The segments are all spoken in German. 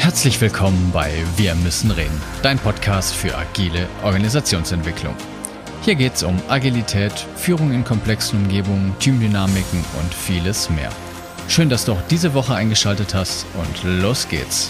Herzlich willkommen bei Wir müssen reden, dein Podcast für agile Organisationsentwicklung. Hier geht es um Agilität, Führung in komplexen Umgebungen, Teamdynamiken und vieles mehr. Schön, dass du auch diese Woche eingeschaltet hast und los geht's.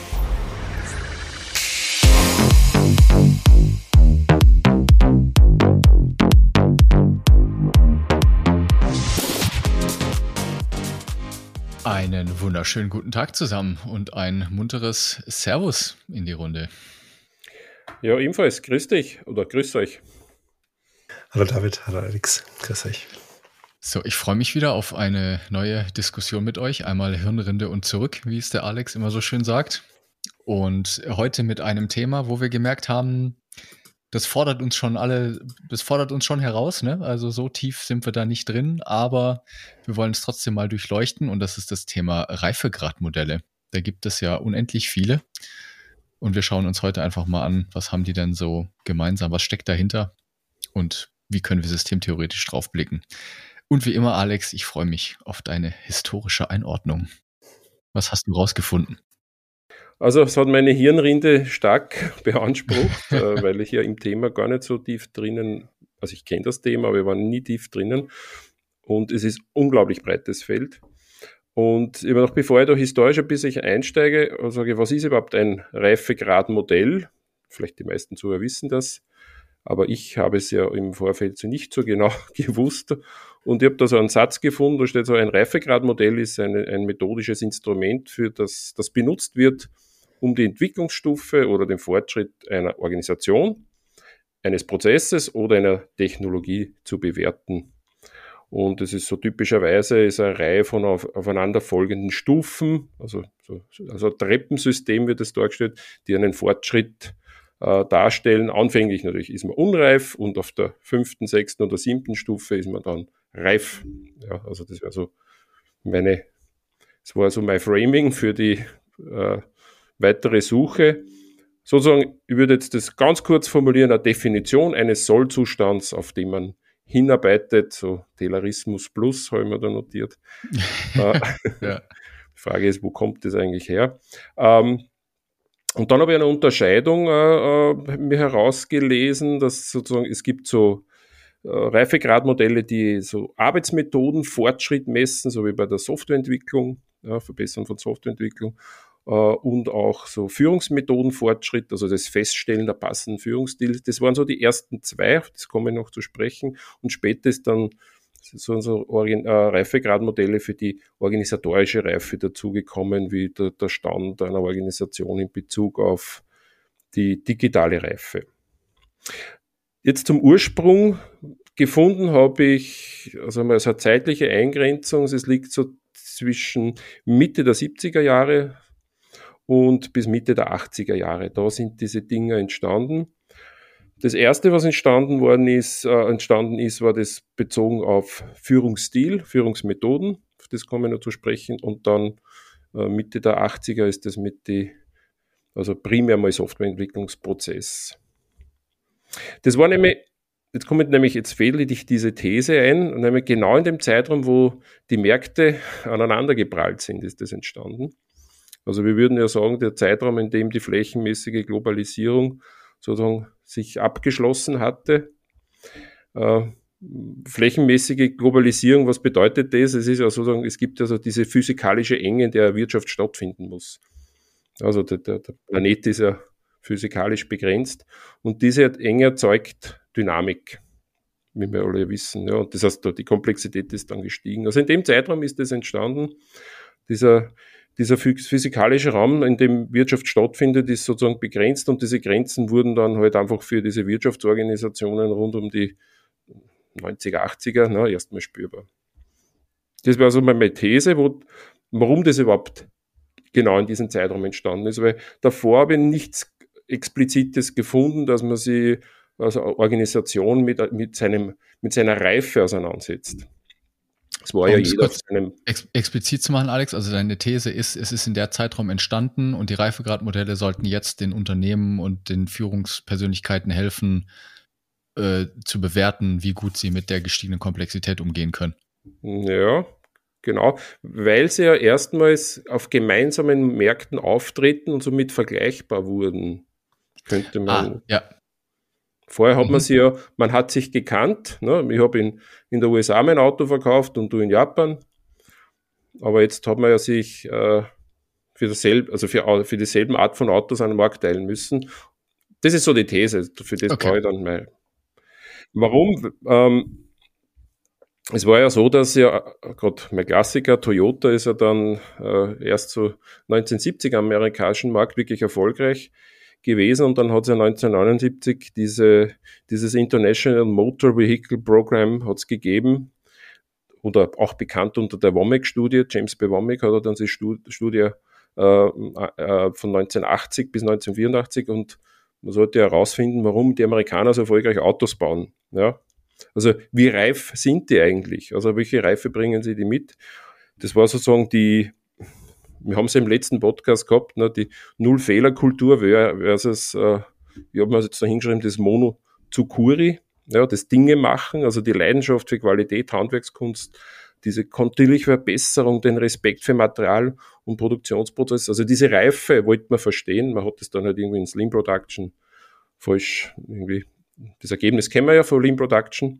Einen wunderschönen guten Tag zusammen und ein munteres Servus in die Runde. Ja, ebenfalls. Grüß dich oder grüß euch. Hallo David, hallo Alex, grüß euch. So, ich freue mich wieder auf eine neue Diskussion mit euch. Einmal Hirnrinde und zurück, wie es der Alex immer so schön sagt. Und heute mit einem Thema, wo wir gemerkt haben, das fordert uns schon heraus, ne? Also so tief sind wir da nicht drin, aber wir wollen es trotzdem mal durchleuchten und das ist das Thema Reifegradmodelle. Da gibt es ja unendlich viele und wir schauen uns heute einfach mal an, was haben die denn so gemeinsam, was steckt dahinter und wie können wir systemtheoretisch drauf blicken. Und wie immer, Alex, ich freue mich auf deine historische Einordnung. Was hast du rausgefunden? Also es hat meine Hirnrinde stark beansprucht, weil ich ja im Thema gar nicht so tief drinnen, also ich kenne das Thema, aber wir waren nie tief drinnen und es ist unglaublich breites Feld. Und immer noch bevor ich da historisch ein bisschen einsteige, sage, was ist überhaupt ein Reifegradmodell? Vielleicht die meisten Zuhörer wissen das, aber ich habe es ja im Vorfeld so nicht so genau gewusst. Und ich habe da so einen Satz gefunden, da steht so, ein Reifegradmodell ist ein methodisches Instrument, für das benutzt wird, um die Entwicklungsstufe oder den Fortschritt einer Organisation, eines Prozesses oder einer Technologie zu bewerten. Und es ist so typischerweise ist eine Reihe von aufeinanderfolgenden Stufen, also ein Treppensystem wird es dargestellt, die einen Fortschritt darstellen. Anfänglich natürlich ist man unreif und auf der 5., 6. oder 7. Stufe ist man dann reif. Ja, also das war so mein Framing für die weitere Suche. Sozusagen, ich würde jetzt das ganz kurz formulieren, eine Definition eines Sollzustands, auf den man hinarbeitet, so Taylorismus plus, habe ich mir da notiert. Ja. Die Frage ist, wo kommt das eigentlich her? Und dann habe ich eine Unterscheidung mir herausgelesen, dass sozusagen, es gibt so Reifegradmodelle, die so Arbeitsmethoden, Fortschritt messen, so wie bei der Softwareentwicklung, Verbesserung von Softwareentwicklung, und auch so Führungsmethodenfortschritt, also das Feststellen der passenden Führungsstils. Das waren so die ersten zwei, das komme ich noch zu sprechen. Und später ist dann so Reifegradmodelle für die organisatorische Reife dazugekommen, wie der Stand einer Organisation in Bezug auf die digitale Reife. Jetzt zum Ursprung gefunden habe ich, also mal so eine zeitliche Eingrenzung, es liegt so zwischen Mitte der 70er Jahre und bis Mitte der 80er Jahre. Da sind diese Dinge entstanden. Das erste, was entstanden ist, war das bezogen auf Führungsstil, Führungsmethoden. Auf das kommen wir noch zu sprechen. Und dann Mitte der 80er ist das also primär mal Softwareentwicklungsprozess. Das war nämlich, jetzt fehle ich diese These ein, nämlich genau in dem Zeitraum, wo die Märkte aneinandergeprallt sind, ist das entstanden. Also wir würden ja sagen, der Zeitraum, in dem die flächenmäßige Globalisierung sozusagen sich abgeschlossen hatte. Flächenmäßige Globalisierung, was bedeutet das? Es ist ja sozusagen, es gibt also diese physikalische Enge, in der Wirtschaft stattfinden muss. Also der Planet ist ja physikalisch begrenzt und diese Enge erzeugt Dynamik, wie wir alle wissen. Ja, und das heißt, die Komplexität ist dann gestiegen. Also in dem Zeitraum ist das entstanden, dieser physikalische Raum, in dem Wirtschaft stattfindet, ist sozusagen begrenzt und diese Grenzen wurden dann halt einfach für diese Wirtschaftsorganisationen rund um die 90er, 80er erstmal spürbar. Das war also meine These, warum das überhaupt genau in diesem Zeitraum entstanden ist, weil davor habe ich nichts Explizites gefunden, dass man sich als Organisation mit seiner Reife auseinandersetzt. Das war ja jeder auf seinem explizit zu machen, Alex, also deine These ist, es ist in der Zeitraum entstanden und die Reifegradmodelle sollten jetzt den Unternehmen und den Führungspersönlichkeiten helfen, zu bewerten, wie gut sie mit der gestiegenen Komplexität umgehen können. Ja, genau, weil sie ja erstmals auf gemeinsamen Märkten auftreten und somit vergleichbar wurden, könnte man. Ja. Vorher hat man hat sich gekannt. Ne? Ich habe in der USA mein Auto verkauft und du in Japan. Aber jetzt hat man ja sich für dieselben Art von Autos an den Markt teilen müssen. Das ist so die These, für das brauche ich dann mal. Warum? Es war ja so, dass ja, gerade mein Klassiker, Toyota ist ja dann erst so 1970 am amerikanischen Markt wirklich erfolgreich gewesen und dann hat es ja 1979 dieses International Motor Vehicle Program hat's gegeben oder auch bekannt unter der Womack-Studie. James B. Womack hat dann die Studie von 1980 bis 1984 und man sollte herausfinden, warum die Amerikaner so erfolgreich Autos bauen. Ja. Also wie reif sind die eigentlich? Also welche Reife bringen sie die mit? Das war sozusagen wir haben es im letzten Podcast gehabt, ne, die Null-Fehler-Kultur versus, ich habe mir jetzt da hingeschrieben, das Mono-Tsukuri, ja, das Dinge machen, also die Leidenschaft für Qualität, Handwerkskunst, diese kontinuierliche Verbesserung, den Respekt für Material und Produktionsprozess, also diese Reife wollte man verstehen, man hat das dann halt irgendwie in Lean Production falsch irgendwie. Das Ergebnis kennen wir ja von Lean Production.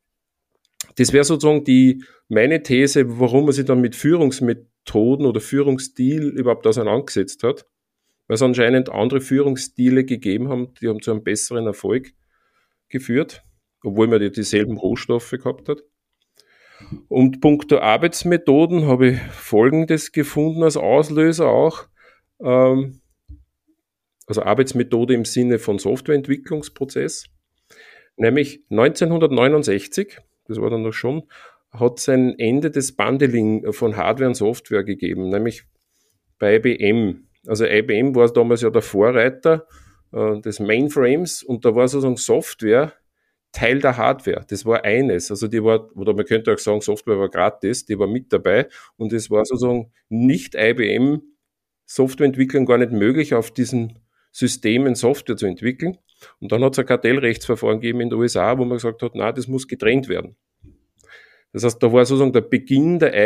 Das wäre sozusagen meine These, warum man sich dann mit Führungsmethoden oder Führungsstil überhaupt auseinandergesetzt hat. Weil es anscheinend andere Führungsstile gegeben haben, die haben zu einem besseren Erfolg geführt, obwohl man dieselben Rohstoffe gehabt hat. Und punkto Arbeitsmethoden habe ich Folgendes gefunden als Auslöser auch. Also Arbeitsmethode im Sinne von Softwareentwicklungsprozess. Nämlich 1969, das war dann noch schon, hat es ein Ende des Bundling von Hardware und Software gegeben, nämlich bei IBM. Also IBM war damals ja der Vorreiter des Mainframes und da war sozusagen Software Teil der Hardware. Das war eines. Also oder man könnte auch sagen, Software war gratis, die war mit dabei und es war sozusagen nicht IBM Softwareentwicklung gar nicht möglich, auf diesen Systemen Software zu entwickeln. Und dann hat es ein Kartellrechtsverfahren gegeben in den USA, wo man gesagt hat, na, das muss getrennt werden. Das heißt, da war sozusagen der Beginn des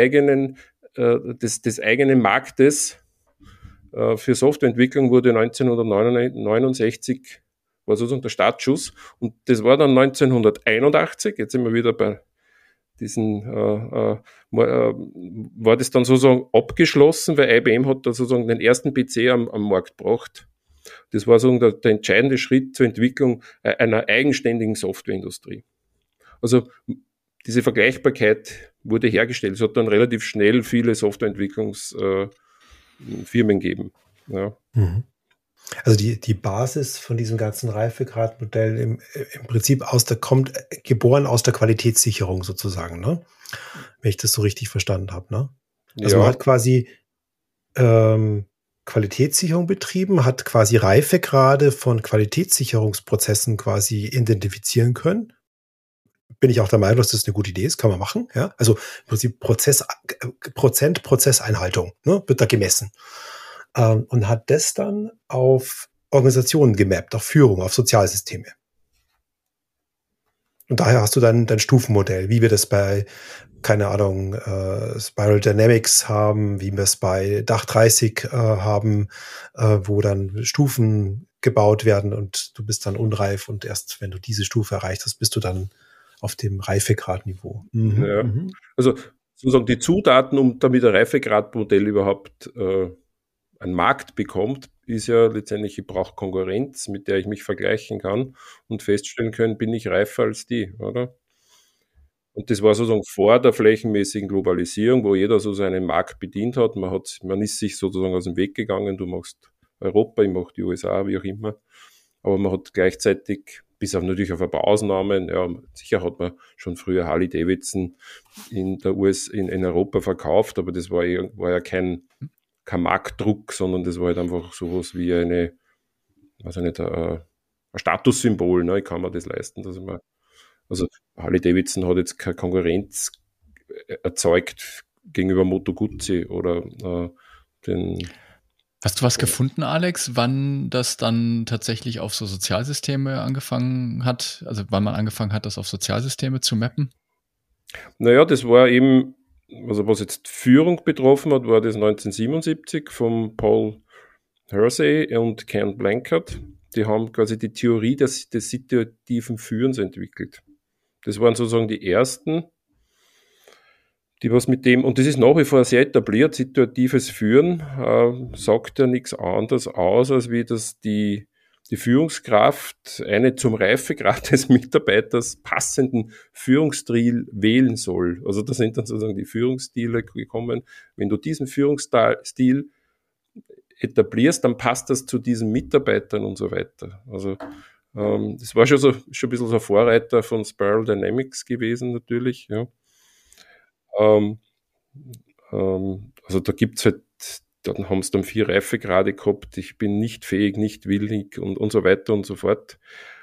eigenen Marktes für Softwareentwicklung wurde 1969 war sozusagen der Startschuss. Und das war dann 1981, jetzt sind wir wieder bei war das dann sozusagen abgeschlossen, weil IBM hat da sozusagen den ersten PC am Markt gebracht. Das war sozusagen der entscheidende Schritt zur Entwicklung einer eigenständigen Softwareindustrie. Also diese Vergleichbarkeit wurde hergestellt. Es hat dann relativ schnell viele Softwareentwicklungsfirmen gegeben. Ja. Also die Basis von diesem ganzen Reifegradmodell im Prinzip kommt geboren aus der Qualitätssicherung sozusagen, ne? Wenn ich das so richtig verstanden habe, ne? Also man hat quasi Qualitätssicherung betrieben, hat quasi Reifegrade von Qualitätssicherungsprozessen quasi identifizieren können. Bin ich auch der Meinung, dass das eine gute Idee ist, kann man machen, ja? Also im Prinzip Prozesseinhaltung, ne, wird da gemessen. Und hat das dann auf Organisationen gemappt, auf Führung, auf Sozialsysteme. Und daher hast du dann dein Stufenmodell, wie wir das bei, keine Ahnung, Spiral Dynamics haben, wie wir es bei Dach 30 haben, wo dann Stufen gebaut werden und du bist dann unreif und erst wenn du diese Stufe erreicht hast, bist du dann auf dem Reifegradniveau. Ja. Also sozusagen die Zutaten, damit ein Reifegradmodell überhaupt einen Markt bekommt, ist ja letztendlich, ich brauche Konkurrenz, mit der ich mich vergleichen kann und feststellen können, bin ich reifer als die, oder? Und das war sozusagen vor der flächenmäßigen Globalisierung, wo jeder so seinen Markt bedient hat. Man ist sich sozusagen aus dem Weg gegangen, du machst Europa, ich mache die USA, wie auch immer. Aber man hat gleichzeitig, bis auf natürlich auf ein paar Ausnahmen, ja, sicher hat man schon früher Harley Davidson in Europa verkauft, aber das war ja kein Marktdruck, sondern das war halt einfach sowas wie ein Statussymbol, ne? Ich kann mir das leisten, also Harley Davidson hat jetzt keine Konkurrenz erzeugt gegenüber Moto Guzzi oder Hast du was gefunden, Alex, wann das dann tatsächlich auf so Sozialsysteme angefangen hat? Also wann man angefangen hat, das auf Sozialsysteme zu mappen? Naja, das war eben also was jetzt Führung betroffen hat, war das 1977 von Paul Hersey und Ken Blanchard. Die haben quasi die Theorie des situativen Führens entwickelt. Das waren sozusagen die ersten, die was mit dem, und das ist nach wie vor sehr etabliert, situatives Führen, sagt ja nichts anderes aus, als wie dass die Führungskraft eine zum Reifegrad des Mitarbeiters passenden Führungsstil wählen soll. Also da sind dann sozusagen die Führungsstile gekommen. Wenn du diesen Führungsstil etablierst, dann passt das zu diesen Mitarbeitern und so weiter. Also das war schon ein bisschen so ein Vorreiter von Spiral Dynamics gewesen natürlich. Ja. Also da gibt's halt, dann haben sie dann 4 Reifegrade gehabt, ich bin nicht fähig, nicht willig und so weiter und so fort.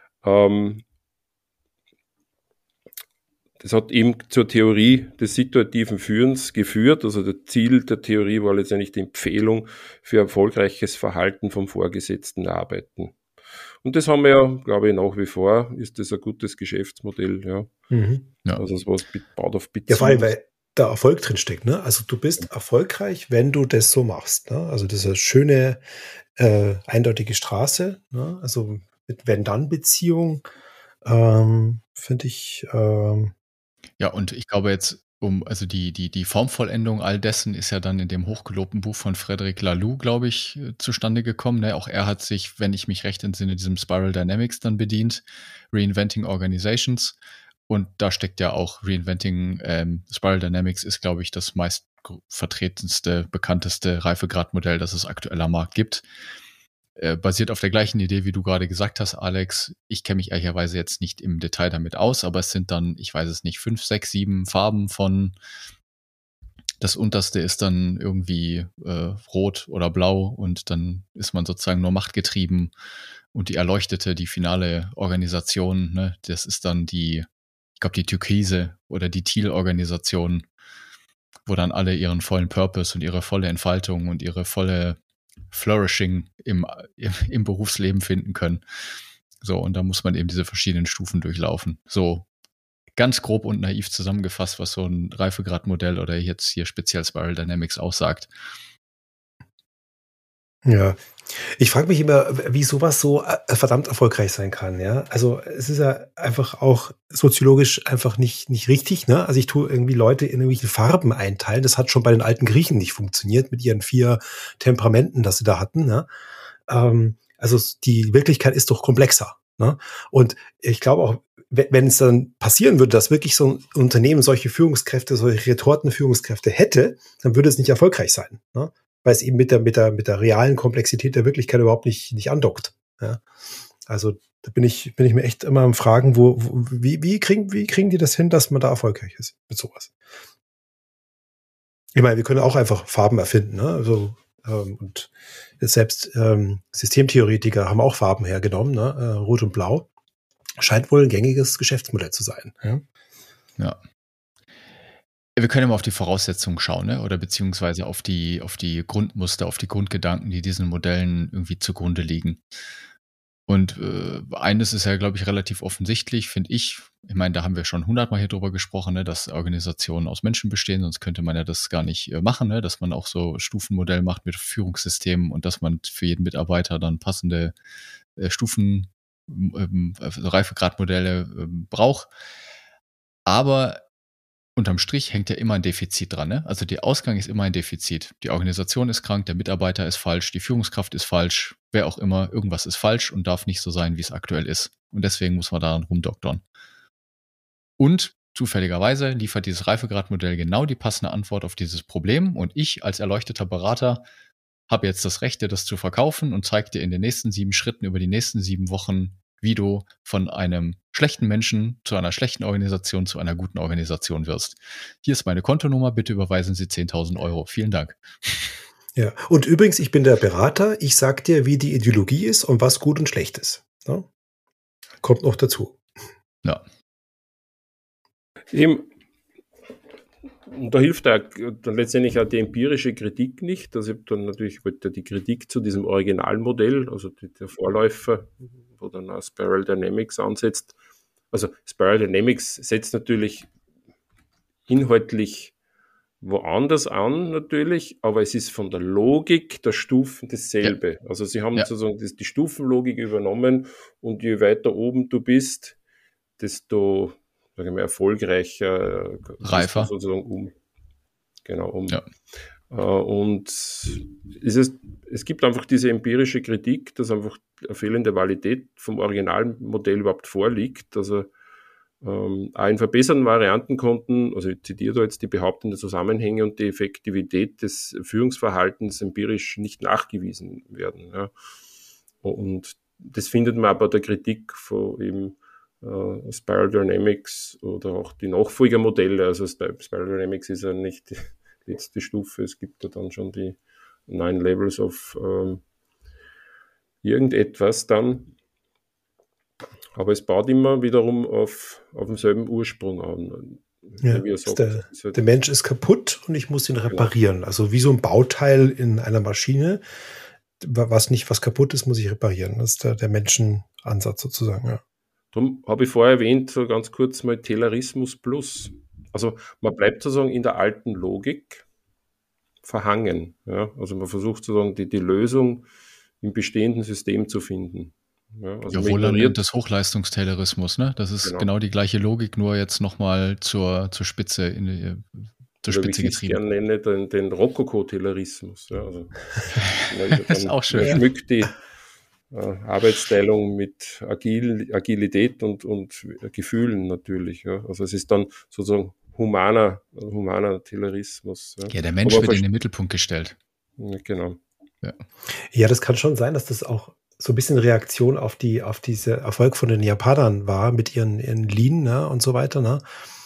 Das hat eben zur Theorie des situativen Führens geführt. Also das Ziel der Theorie war letztendlich die Empfehlung für erfolgreiches Verhalten vom Vorgesetzten arbeiten. Und das haben wir ja, glaube ich, nach wie vor, ist das ein gutes Geschäftsmodell. Ja. Ja. Also was baut auf Beziehung. Ja, vor allem, weil da Erfolg drin steckt. Ne? Also du bist erfolgreich, wenn du das so machst. Ne? Also das ist eine schöne, eindeutige Straße. Ne? Also mit Wenn-Dann-Beziehung finde ich. Ja, und ich glaube jetzt, also die Formvollendung all dessen ist ja dann in dem hochgelobten Buch von Frederic Laloux, glaube ich, zustande gekommen. Ne? Auch er hat sich, wenn ich mich recht entsinne, diesem Spiral Dynamics dann bedient, Reinventing Organizations. Und da steckt ja auch Reinventing, Spiral Dynamics ist, glaube ich, das meist vertretendste, bekannteste Reifegradmodell, das es aktuell am Markt gibt. Basiert auf der gleichen Idee, wie du gerade gesagt hast, Alex. Ich kenne mich ehrlicherweise jetzt nicht im Detail damit aus, aber es sind dann, ich weiß es nicht, 5, 6, 7 Farben von. Das unterste ist dann irgendwie rot oder blau und dann ist man sozusagen nur machtgetrieben. Und die erleuchtete, die finale Organisation, ne, das ist dann die Türkise oder die Teal-Organisation, wo dann alle ihren vollen Purpose und ihre volle Entfaltung und ihre volle Flourishing im Berufsleben finden können. So, und da muss man eben diese verschiedenen Stufen durchlaufen. So ganz grob und naiv zusammengefasst, was so ein Reifegradmodell oder jetzt hier speziell Spiral Dynamics aussagt. Ja, ich frage mich immer, wie sowas so verdammt erfolgreich sein kann. Ja, also es ist ja einfach auch soziologisch einfach nicht richtig. Ne? Also ich tue irgendwie Leute in irgendwelchen Farben einteilen. Das hat schon bei den alten Griechen nicht funktioniert mit ihren 4 Temperamenten, das sie da hatten. Ne? Also die Wirklichkeit ist doch komplexer. Ne? Und ich glaube auch, wenn es dann passieren würde, dass wirklich so ein Unternehmen solche Führungskräfte, solche Retortenführungskräfte hätte, dann würde es nicht erfolgreich sein. Ne? Weil es eben mit der realen Komplexität der Wirklichkeit überhaupt nicht andockt. Ja? Also da bin ich mir echt immer am Fragen, wie kriegen die das hin, dass man da erfolgreich ist mit sowas? Ich meine, wir können auch einfach Farben erfinden, ne? Also und jetzt selbst Systemtheoretiker haben auch Farben hergenommen, ne? Rot und Blau. Scheint wohl ein gängiges Geschäftsmodell zu sein. Ja. Wir können mal auf die Voraussetzungen schauen, ne? Oder beziehungsweise auf die Grundmuster, auf die Grundgedanken, die diesen Modellen irgendwie zugrunde liegen. Und eines ist ja, glaube ich, relativ offensichtlich, finde ich. Ich meine, da haben wir schon 100-mal hier drüber gesprochen, ne, dass Organisationen aus Menschen bestehen, sonst könnte man ja das gar nicht machen, ne, dass man auch so Stufenmodell macht mit Führungssystemen und dass man für jeden Mitarbeiter dann passende Stufen, Reifegradmodelle braucht. Aber unterm Strich hängt ja immer ein Defizit dran. Ne? Also der Ausgang ist immer ein Defizit. Die Organisation ist krank, der Mitarbeiter ist falsch, die Führungskraft ist falsch, wer auch immer, irgendwas ist falsch und darf nicht so sein, wie es aktuell ist. Und deswegen muss man daran rumdoktern. Und zufälligerweise liefert dieses Reifegradmodell genau die passende Antwort auf dieses Problem. Und ich als erleuchteter Berater habe jetzt das Recht, dir das zu verkaufen und zeige dir in den nächsten 7 Schritten über die nächsten 7 Wochen, wie du von einem schlechten Menschen zu einer schlechten Organisation zu einer guten Organisation wirst. Hier ist meine Kontonummer, bitte überweisen Sie 10.000 Euro. Vielen Dank. Ja, und übrigens, ich bin der Berater. Ich sag dir, wie die Ideologie ist und was gut und schlecht ist. Ja? Kommt noch dazu. Ja. Eben, und da hilft dann letztendlich auch die empirische Kritik nicht. Also ich habe dann natürlich die Kritik zu diesem Originalmodell, also der Vorläufer, wo dann auch Spiral Dynamics ansetzt. Also Spiral Dynamics setzt natürlich inhaltlich woanders an natürlich, aber es ist von der Logik der Stufen dasselbe. Ja. Also sie haben sozusagen die Stufenlogik übernommen und je weiter oben du bist, desto, sagen wir mal, erfolgreicher, reifer sozusagen Ja. Und es gibt einfach diese empirische Kritik, dass einfach eine fehlende Validität vom Originalmodell überhaupt vorliegt. Also auch in verbesserten Varianten konnten, also ich zitiere da jetzt die behauptenden Zusammenhänge und die Effektivität des Führungsverhaltens empirisch nicht nachgewiesen werden. Ja. Und das findet man aber der Kritik von eben Spiral Dynamics oder auch die Nachfolgermodelle. Also Spiral Dynamics ist ja nicht die letzte Stufe, es gibt ja dann schon die 9 Levels of irgendetwas dann. Aber es baut immer wiederum auf demselben Ursprung an. Ja, der Mensch ist kaputt und ich muss ihn reparieren. Genau. Also wie so ein Bauteil in einer Maschine, was kaputt ist, muss ich reparieren. Das ist der Menschenansatz sozusagen. Ja. Darum habe ich vorher erwähnt, so ganz kurz mal Taylorismus plus. Also man bleibt sozusagen in der alten Logik verhangen. Ja? Also man versucht sozusagen die Lösung im bestehenden System zu finden. Ja, also Wohlan des Hochleistungstaylorismus, ne? Das ist genau die gleiche Logik, nur jetzt nochmal zur Spitze Spitze getrieben. Ich gerne nenne den Rokoko-Taylorismus. Ja, also, das ist auch schön. Man schmückt die Arbeitsteilung mit Agilität und Gefühlen natürlich. Ja. Also es ist dann sozusagen humaner Taylorismus. Ja, der Mensch wird in den Mittelpunkt gestellt. Ja, genau. Ja, das kann schon sein, dass das auch so ein bisschen Reaktion auf diese Erfolg von den Japanern war mit ihren Lean, ne, und so weiter, ne?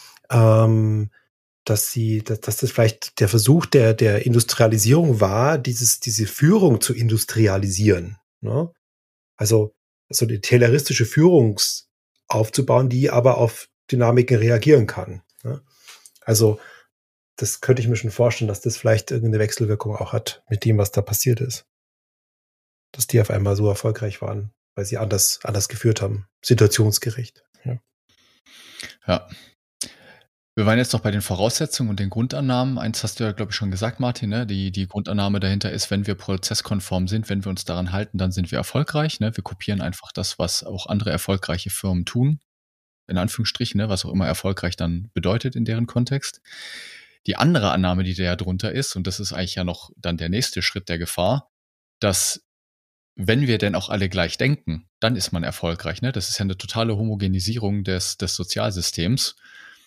Dass das vielleicht der Versuch der Industrialisierung war, diese Führung zu industrialisieren, ne? Also die tayloristische Führung aufzubauen, die aber auf Dynamiken reagieren kann, ne? Also das könnte ich mir schon vorstellen, dass das vielleicht irgendeine Wechselwirkung auch hat mit dem, was da passiert ist. Dass die auf einmal so erfolgreich waren, weil sie anders geführt haben. Situationsgerecht. Ja. Wir waren jetzt noch bei den Voraussetzungen und den Grundannahmen. Eins hast du ja, glaube ich, schon gesagt, Martin, ne? Die Grundannahme dahinter ist, wenn wir prozesskonform sind, wenn wir uns daran halten, dann sind wir erfolgreich. Ne? Wir kopieren einfach das, was auch andere erfolgreiche Firmen tun. In Anführungsstrichen, ne? Was auch immer erfolgreich dann bedeutet in deren Kontext. Die andere Annahme, die da ja drunter ist, und das ist eigentlich ja noch dann der nächste Schritt der Gefahr, dass wenn wir denn auch alle gleich denken, dann ist man erfolgreich. Ne? Das ist ja eine totale Homogenisierung des Sozialsystems.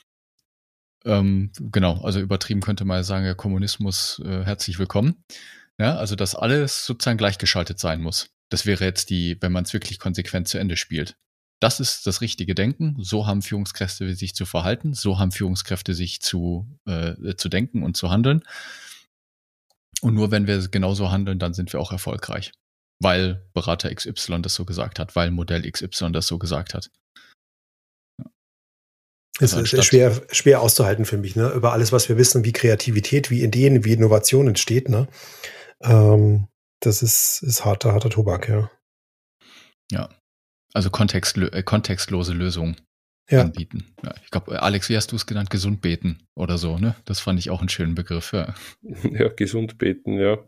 Genau, also übertrieben könnte man sagen, ja, Kommunismus, herzlich willkommen. Ja, also dass alles sozusagen gleichgeschaltet sein muss. Das wäre jetzt wenn man es wirklich konsequent zu Ende spielt. Das ist das richtige Denken. So haben Führungskräfte sich zu verhalten. So haben Führungskräfte sich zu denken und zu handeln. Und nur wenn wir genauso handeln, dann sind wir auch erfolgreich. Weil Berater XY das so gesagt hat, weil Modell XY das so gesagt hat. Es ist schwer auszuhalten für mich, ne? Über alles, was wir wissen, wie Kreativität, wie Ideen, wie Innovation entsteht, ne? Das ist harter Tobak, ja. Ja, also kontextlose Lösungen anbieten. Ja, ich glaube, Alex, wie hast du es genannt? Gesund beten oder so, ne? Das fand ich auch einen schönen Begriff, ja. Ja, gesund beten, ja.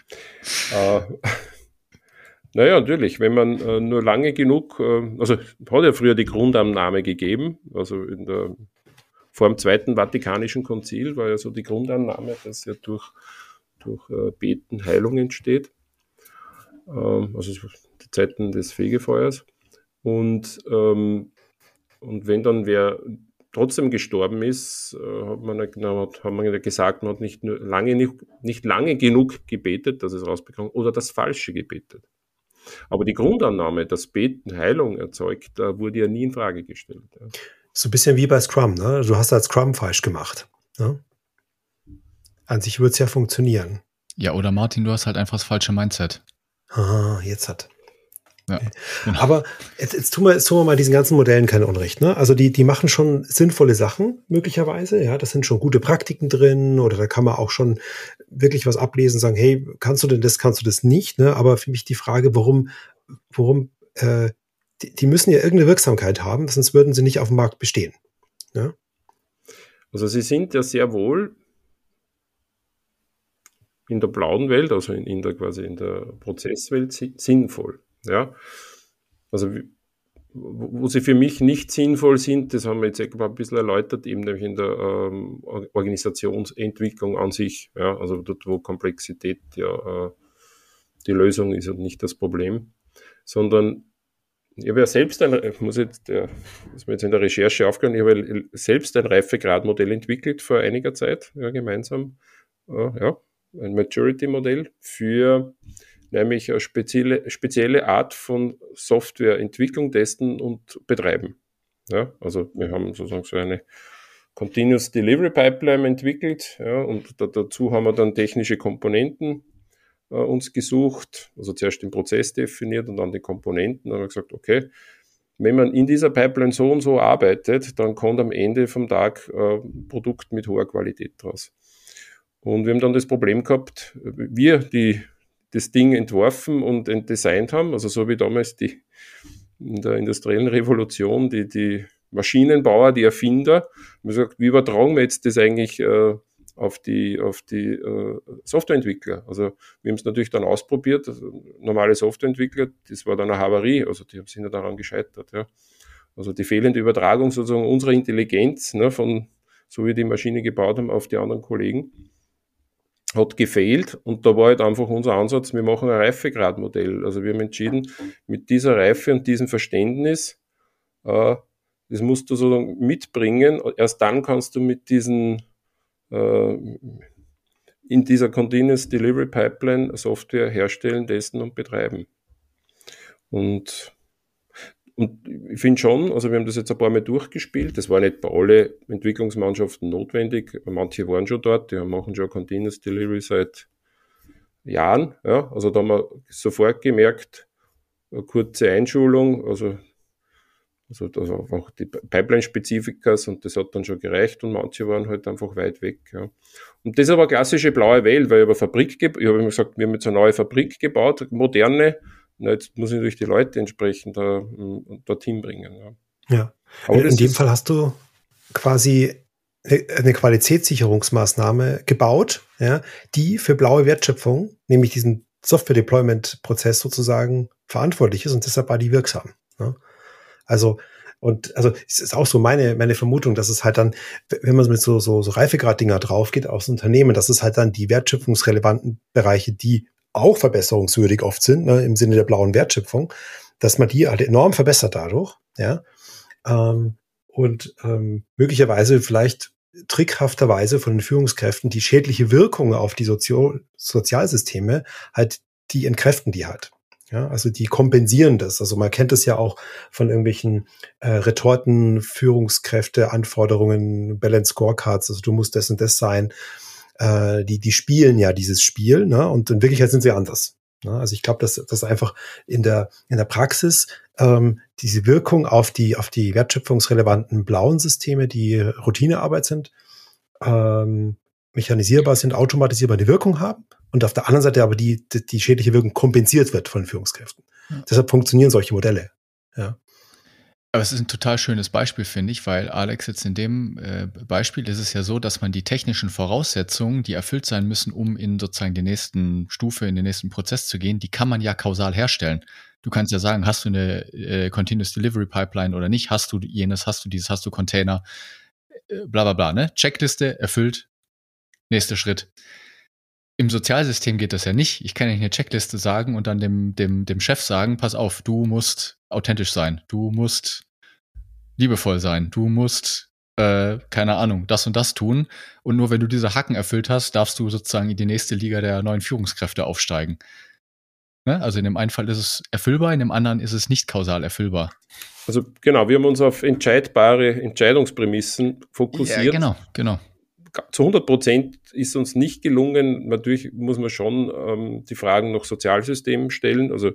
Naja, natürlich, wenn man nur lange genug, also hat ja früher die Grundannahme gegeben, also vor dem Zweiten Vatikanischen Konzil war ja so die Grundannahme, dass ja durch Beten Heilung entsteht, also die Zeiten des Fegefeuers. Und wenn dann wer trotzdem gestorben ist, haben wir gesagt, man hat nicht lange genug gebetet, dass es rausbekommt, oder das Falsche gebetet. Aber die Grundannahme, dass Beten Heilung erzeugt, wurde ja nie in Frage gestellt. Ja. So ein bisschen wie bei Scrum, ne? Du hast halt Scrum falsch gemacht. Ne? An sich würde es ja funktionieren. Ja, oder Martin, du hast halt einfach das falsche Mindset. Jetzt hat. Ja, genau. Aber jetzt tun wir mal diesen ganzen Modellen kein Unrecht. Ne? Also die machen schon sinnvolle Sachen, möglicherweise. Ja, das sind schon gute Praktiken drin, oder da kann man auch schon wirklich was ablesen und sagen, hey, kannst du das nicht? Ne? Aber für mich die Frage, warum die müssen ja irgendeine Wirksamkeit haben, sonst würden sie nicht auf dem Markt bestehen. Ja? Also sie sind ja sehr wohl in der blauen Welt, also quasi in der Prozesswelt sinnvoll. Ja? Also wo sie für mich nicht sinnvoll sind, das haben wir jetzt ein bisschen erläutert, eben nämlich in der Organisationsentwicklung an sich. Ja? Also dort, wo Komplexität ja die Lösung ist und nicht das Problem, sondern ich habe ja selbst ist mir jetzt in der Recherche aufgehört, ich habe selbst ein Reifegradmodell entwickelt vor einiger Zeit, ja, gemeinsam, ein Maturity-Modell für nämlich eine spezielle Art von Softwareentwicklung, Testen und Betreiben. Ja, also wir haben sozusagen so eine Continuous Delivery Pipeline entwickelt, ja, und dazu haben wir dann technische Komponenten uns gesucht, also zuerst den Prozess definiert und dann die Komponenten. Dann haben wir gesagt, okay, wenn man in dieser Pipeline so und so arbeitet, dann kommt am Ende vom Tag ein Produkt mit hoher Qualität draus. Und wir haben dann das Problem gehabt, wir, die das Ding entworfen und designt haben, also so wie damals in der industriellen Revolution, die Maschinenbauer, die Erfinder, haben gesagt, wie übertragen wir jetzt das eigentlich auf die Softwareentwickler. Also wir haben es natürlich dann ausprobiert, also normale Softwareentwickler, das war dann eine Havarie, also die sind ja daran gescheitert. Ja. Also die fehlende Übertragung sozusagen unserer Intelligenz, ne, von so wie die Maschine gebaut haben, auf die anderen Kollegen, hat gefehlt, und da war halt einfach unser Ansatz, wir machen ein Reifegradmodell. Also wir haben entschieden, mit dieser Reife und diesem Verständnis, das musst du sozusagen mitbringen, erst dann kannst du mit diesen in dieser Continuous Delivery Pipeline Software herstellen, testen und betreiben. Und ich finde schon, also wir haben das jetzt ein paar Mal durchgespielt, das war nicht bei allen Entwicklungsmannschaften notwendig, manche waren schon dort, die machen schon Continuous Delivery seit Jahren, ja, also da haben wir sofort gemerkt, eine kurze Einschulung, also auch die Pipeline-Spezifikas, und das hat dann schon gereicht, und manche waren halt einfach weit weg. Ja. Und das ist aber eine klassische blaue Welt, weil ich habe immer gesagt, wir haben jetzt eine neue Fabrik gebaut, moderne, na, jetzt muss ich natürlich die Leute entsprechend dorthin bringen. Ja. Aber in dem Fall hast du quasi eine Qualitätssicherungsmaßnahme gebaut, ja, die für blaue Wertschöpfung, nämlich diesen Software-Deployment-Prozess sozusagen verantwortlich ist, und deshalb war die wirksam. Ja. Also es ist auch so meine Vermutung, dass es halt dann, wenn man mit so Reifegrad-Dinger drauf geht aufs Unternehmen, dass es halt dann die wertschöpfungsrelevanten Bereiche, die auch verbesserungswürdig oft sind, ne, im Sinne der blauen Wertschöpfung, dass man die halt enorm verbessert dadurch, ja, und möglicherweise vielleicht trickhafterweise von den Führungskräften die schädliche Wirkung auf die Sozialsysteme halt, die entkräften die halt. Ja, also die kompensieren das. Also man kennt es ja auch von irgendwelchen Retorten, Führungskräfte, Anforderungen, Balance Scorecards, also du musst das und das sein. Die spielen ja dieses Spiel, ne? Und in Wirklichkeit sind sie anders. Ne? Also ich glaube, dass einfach in der Praxis diese Wirkung auf die wertschöpfungsrelevanten blauen Systeme, die Routinearbeit sind, mechanisierbar sind, automatisierbar eine Wirkung haben, und auf der anderen Seite aber die schädliche Wirkung kompensiert wird von Führungskräften. Ja. Deshalb funktionieren solche Modelle. Ja. Aber es ist ein total schönes Beispiel, finde ich, weil Alex, jetzt in dem Beispiel ist es ja so, dass man die technischen Voraussetzungen, die erfüllt sein müssen, um in sozusagen die nächsten Stufe, in den nächsten Prozess zu gehen, die kann man ja kausal herstellen. Du kannst ja sagen, hast du eine Continuous Delivery Pipeline oder nicht, hast du jenes, hast du dieses, hast du Container, bla bla bla, ne? Checkliste erfüllt, nächster Schritt. Im Sozialsystem geht das ja nicht. Ich kann nicht eine Checkliste sagen und dann dem Chef sagen, pass auf, du musst authentisch sein, du musst liebevoll sein, du musst, keine Ahnung, das und das tun, und nur wenn du diese Haken erfüllt hast, darfst du sozusagen in die nächste Liga der neuen Führungskräfte aufsteigen. Ne? Also in dem einen Fall ist es erfüllbar, in dem anderen ist es nicht kausal erfüllbar. Also genau, wir haben uns auf entscheidbare Entscheidungsprämissen fokussiert. Ja, genau. Zu 100% ist uns nicht gelungen. Natürlich muss man schon die Fragen nach Sozialsystemen stellen, also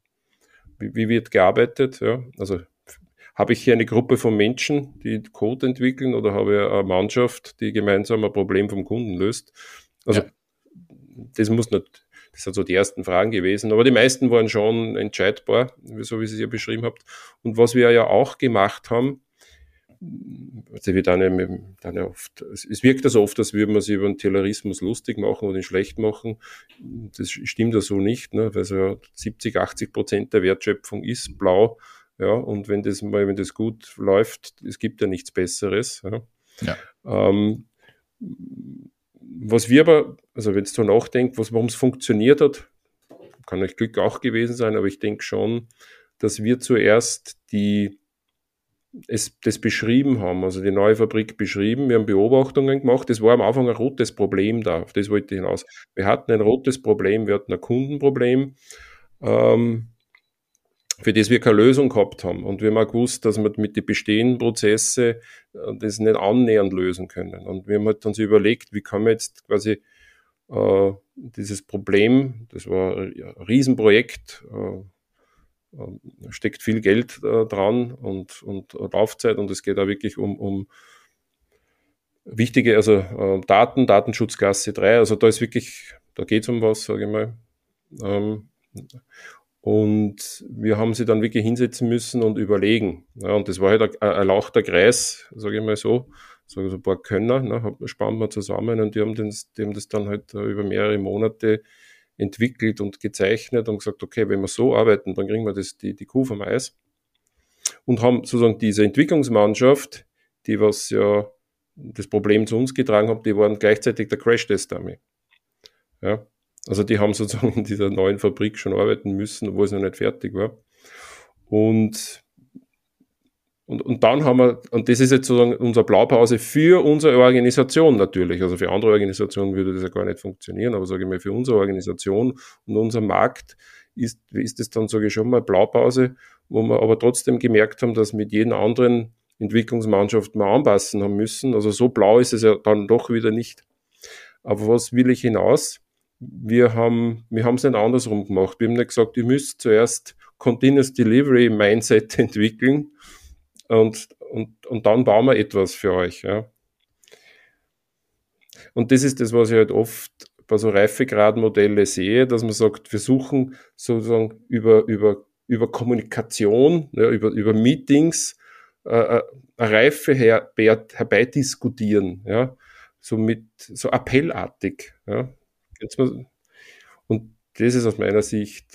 wie wird gearbeitet, ja? Also habe ich hier eine Gruppe von Menschen, die Code entwickeln, oder habe ich eine Mannschaft, die gemeinsam ein Problem vom Kunden löst? Also das sind so die ersten Fragen gewesen, aber die meisten waren schon entscheidbar, so wie Sie es ja beschrieben habt. Und was wir ja auch gemacht haben, es wirkt also oft, als würde man sich über den Taylorismus lustig machen oder ihn schlecht machen. Das stimmt ja so nicht, ne? Weil so ja 70-80% der Wertschöpfung ist blau. Ja, und wenn das gut läuft, es gibt ja nichts Besseres. Ja. Ja. Was wir aber, also wenn es so nachdenkt, warum es funktioniert hat, kann euch Glück auch gewesen sein, aber ich denke schon, dass wir zuerst das beschrieben haben, also die neue Fabrik beschrieben, wir haben Beobachtungen gemacht, das war am Anfang ein rotes Problem da, auf das wollte ich hinaus. Wir hatten ein rotes Problem, wir hatten ein Kundenproblem, für das wir keine Lösung gehabt haben. Und wir haben auch gewusst, dass wir mit den bestehenden Prozessen das nicht annähernd lösen können. Und wir haben halt dann so überlegt, wie kann man jetzt quasi dieses Problem, das war ein Riesenprojekt, steckt viel Geld dran und Laufzeit, und es geht auch wirklich um wichtige, also Datenschutzklasse 3, also da geht es um was, sage ich mal. Und wir haben sie dann wirklich hinsetzen müssen und überlegen. Ja, und das war halt ein lauchter Kreis, sage ich mal so ein paar Könner, ne, spannen wir zusammen, und die haben das dann halt über mehrere Monate entwickelt und gezeichnet und gesagt, okay, wenn wir so arbeiten, dann kriegen wir die Kuh vom Eis. Und haben sozusagen diese Entwicklungsmannschaft, die was ja das Problem zu uns getragen hat, die waren gleichzeitig der Crash-Test-Dummy. Ja. Also die haben sozusagen in dieser neuen Fabrik schon arbeiten müssen, obwohl es noch nicht fertig war. Und dann haben wir, und das ist jetzt sozusagen unsere Blaupause für unsere Organisation natürlich. Also für andere Organisationen würde das ja gar nicht funktionieren, aber sage ich mal, für unsere Organisation und unser Markt ist das dann, sage ich schon mal, Blaupause, wo wir aber trotzdem gemerkt haben, dass mit jedem anderen Entwicklungsmannschaft wir anpassen haben müssen. Also so blau ist es ja dann doch wieder nicht. Aber was will ich hinaus? Wir haben es nicht andersrum gemacht. Wir haben nicht gesagt, ihr müsst zuerst Continuous Delivery Mindset entwickeln und dann bauen wir etwas für euch. Ja. Und das ist das, was ich halt oft bei so Reifegradmodelle sehe, dass man sagt, wir suchen sozusagen über Kommunikation, ja, über Meetings eine Reife herbeidiskutieren, ja, so appellartig. Ja. Und das ist aus meiner Sicht,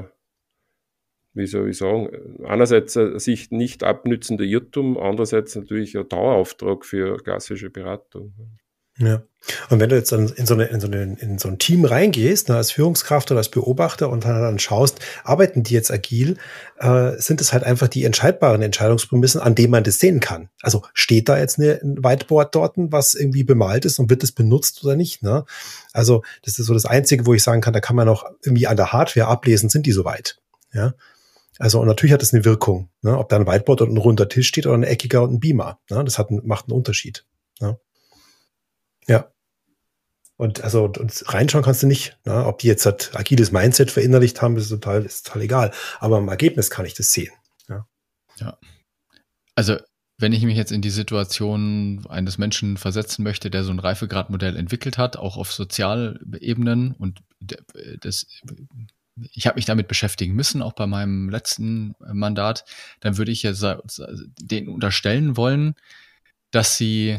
wie soll ich sagen, einerseits sich nicht abnützender Irrtum, andererseits natürlich ein Dauerauftrag für klassische Beratung. Ja. Und wenn du jetzt dann in so ein Team reingehst, ne, als Führungskraft oder als Beobachter, und dann schaust, arbeiten die jetzt agil, sind es halt einfach die entscheidbaren Entscheidungsprämissen, an denen man das sehen kann. Also steht da jetzt ein Whiteboard dort, was irgendwie bemalt ist, und wird das benutzt oder nicht, ne? Also das ist so das Einzige, wo ich sagen kann, da kann man auch irgendwie an der Hardware ablesen, sind die soweit, ja? Also, und natürlich hat es eine Wirkung, ne? Ob da ein Whiteboard und ein runder Tisch steht oder ein eckiger und ein Beamer, ne? Das macht einen Unterschied, ne? Ja. Und reinschauen kannst du nicht, ne? Ob die jetzt halt agiles Mindset verinnerlicht haben, ist total egal. Aber im Ergebnis kann ich das sehen. Ja. Ja. Also, wenn ich mich jetzt in die Situation eines Menschen versetzen möchte, der so ein Reifegradmodell entwickelt hat, auch auf Sozialebenen, und ich habe mich damit beschäftigen müssen, auch bei meinem letzten Mandat, dann würde ich ja denen unterstellen wollen, dass sie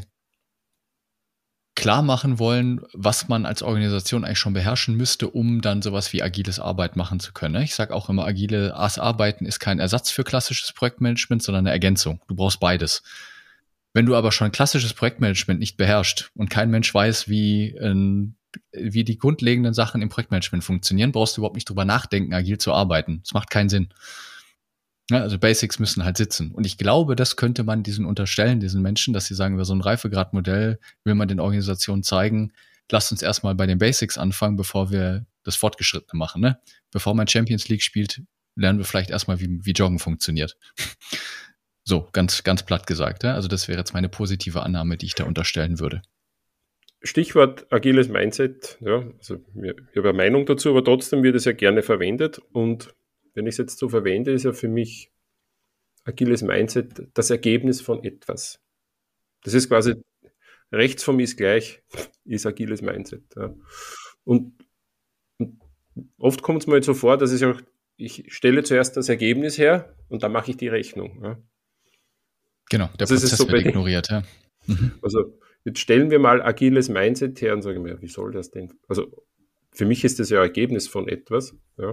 klar machen wollen, was man als Organisation eigentlich schon beherrschen müsste, um dann sowas wie agiles Arbeit machen zu können. Ich sage auch immer, agiles Arbeiten ist kein Ersatz für klassisches Projektmanagement, sondern eine Ergänzung. Du brauchst beides. Wenn du aber schon klassisches Projektmanagement nicht beherrschst und kein Mensch weiß, wie die grundlegenden Sachen im Projektmanagement funktionieren, brauchst du überhaupt nicht drüber nachdenken, agil zu arbeiten. Das macht keinen Sinn. Ja, also Basics müssen halt sitzen. Und ich glaube, das könnte man diesen Menschen, dass sie sagen, über so ein Reifegradmodell will man den Organisationen zeigen, lasst uns erstmal bei den Basics anfangen, bevor wir das Fortgeschrittene machen. Ne? Bevor man Champions League spielt, lernen wir vielleicht erstmal, wie Joggen funktioniert. So, ganz, ganz platt gesagt. Ja? Also das wäre jetzt meine positive Annahme, die ich da unterstellen würde. Stichwort agiles Mindset. Ja, also ich habe eine Meinung dazu, aber trotzdem wird es ja gerne verwendet. Und wenn ich es jetzt so verwende, ist ja für mich agiles Mindset das Ergebnis von etwas. Das ist quasi rechts von mir ist gleich, ist agiles Mindset. Ja. Und oft kommt es mir jetzt so vor, dass ich stelle zuerst das Ergebnis her und dann mache ich die Rechnung. Ja. Genau, der Also es ist Prozess so wird bei ignoriert, ja. Mhm. Also jetzt stellen wir mal agiles Mindset her und sagen wir, wie soll das denn? Also für mich ist das ja ein Ergebnis von etwas. Ja.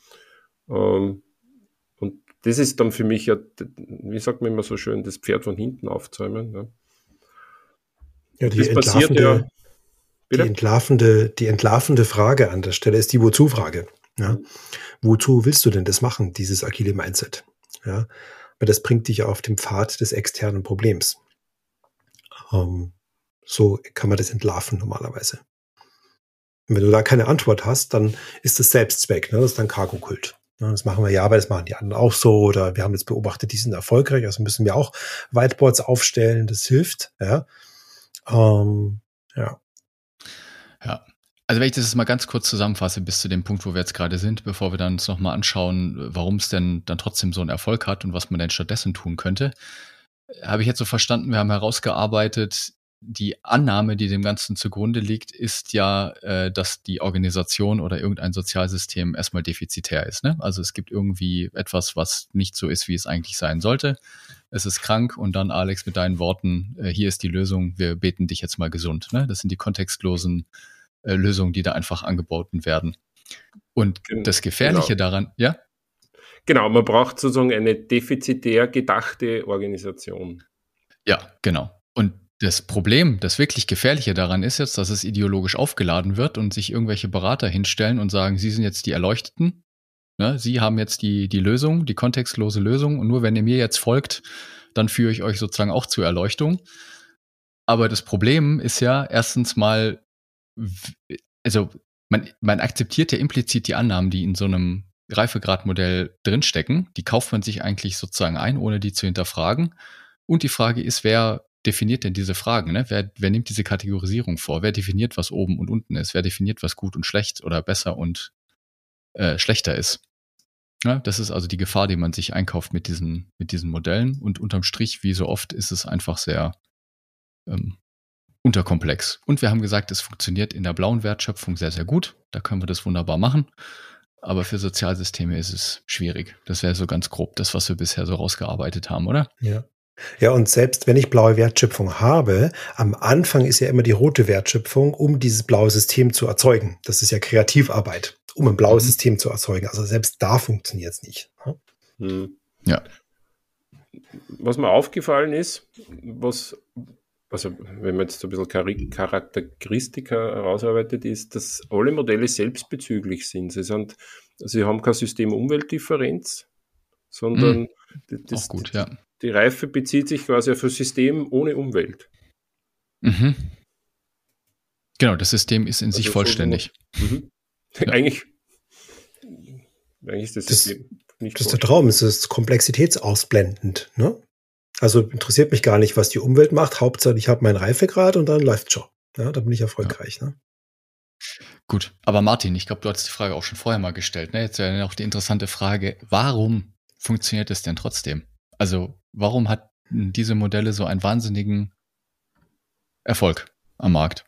Und das ist dann für mich ja, wie sagt man immer so schön, das Pferd von hinten aufzäumen. Ja. Ja, Und das passiert ja, die bitte? entlarvende Frage an der Stelle ist die Wozu-Frage. Ja? Mhm. Wozu willst du denn das machen, dieses agile Mindset? Ja? Weil das bringt dich auf den Pfad des externen Problems. So kann man das entlarven normalerweise. Und wenn du da keine Antwort hast, dann ist das Selbstzweck, ne? Das ist dann Cargo-Kult. Ja, das machen wir ja, aber das machen die anderen auch so. Oder wir haben jetzt beobachtet, die sind erfolgreich, also müssen wir auch Whiteboards aufstellen, das hilft. Ja. Ja. Ja. Also wenn ich das jetzt mal ganz kurz zusammenfasse bis zu dem Punkt, wo wir jetzt gerade sind, bevor wir dann uns nochmal anschauen, warum es denn dann trotzdem so einen Erfolg hat und was man denn stattdessen tun könnte, habe ich jetzt so verstanden, wir haben herausgearbeitet, die Annahme, die dem Ganzen zugrunde liegt, ist ja, dass die Organisation oder irgendein Sozialsystem erstmal defizitär ist. Ne? Also es gibt irgendwie etwas, was nicht so ist, wie es eigentlich sein sollte. Es ist krank und dann, Alex, mit deinen Worten, hier ist die Lösung, wir beten dich jetzt mal gesund. Ne? Das sind die kontextlosen Lösungen, die da einfach angeboten werden. Und das Gefährliche daran, ja? Genau, man braucht sozusagen eine defizitär gedachte Organisation. Ja, genau. Und das Problem, das wirklich Gefährliche daran ist jetzt, dass es ideologisch aufgeladen wird und sich irgendwelche Berater hinstellen und sagen, sie sind jetzt die Erleuchteten, ne? Sie haben jetzt die Lösung, die kontextlose Lösung und nur wenn ihr mir jetzt folgt, dann führe ich euch sozusagen auch zur Erleuchtung. Aber das Problem ist ja erstens mal, also man akzeptiert ja implizit die Annahmen, die in so einem Reifegradmodell drinstecken. Die kauft man sich eigentlich sozusagen ein, ohne die zu hinterfragen. Und die Frage ist, wer definiert denn diese Fragen? Ne? Wer nimmt diese Kategorisierung vor? Wer definiert, was oben und unten ist? Wer definiert, was gut und schlecht oder besser und schlechter ist? Ja, das ist also die Gefahr, die man sich einkauft mit diesen Modellen. Und unterm Strich, wie so oft, ist es einfach sehr unterkomplex. Und wir haben gesagt, es funktioniert in der blauen Wertschöpfung sehr, sehr gut. Da können wir das wunderbar machen. Aber für Sozialsysteme ist es schwierig. Das wäre so ganz grob das, was wir bisher so rausgearbeitet haben, oder? Ja. Ja, und selbst wenn ich blaue Wertschöpfung habe, am Anfang ist ja immer die rote Wertschöpfung, um dieses blaue System zu erzeugen. Das ist ja Kreativarbeit, um ein blaues System zu erzeugen. Also selbst da funktioniert es nicht. Ja. Was mir aufgefallen ist, also wenn man jetzt so ein bisschen Charakteristika herausarbeitet, ist, dass alle Modelle selbstbezüglich sind. Sie haben keine System-Umwelt-Differenz, sondern auch gut, ja. Die Reife bezieht sich quasi auf ein System ohne Umwelt. Mhm. Genau, das System ist in sich vollständig. Ja. Eigentlich ist das System nicht. Das ist der Traum, es ist komplexitätsausblendend. Ne? Also interessiert mich gar nicht, was die Umwelt macht. Hauptsache, ich habe meinen Reifegrad und dann läuft's schon. Ja, da bin ich erfolgreich. Ja. Ne? Gut, aber Martin, ich glaube, du hast die Frage auch schon vorher mal gestellt. Ne? Jetzt wäre noch die interessante Frage, warum funktioniert es denn trotzdem? Also warum hat diese Modelle so einen wahnsinnigen Erfolg am Markt?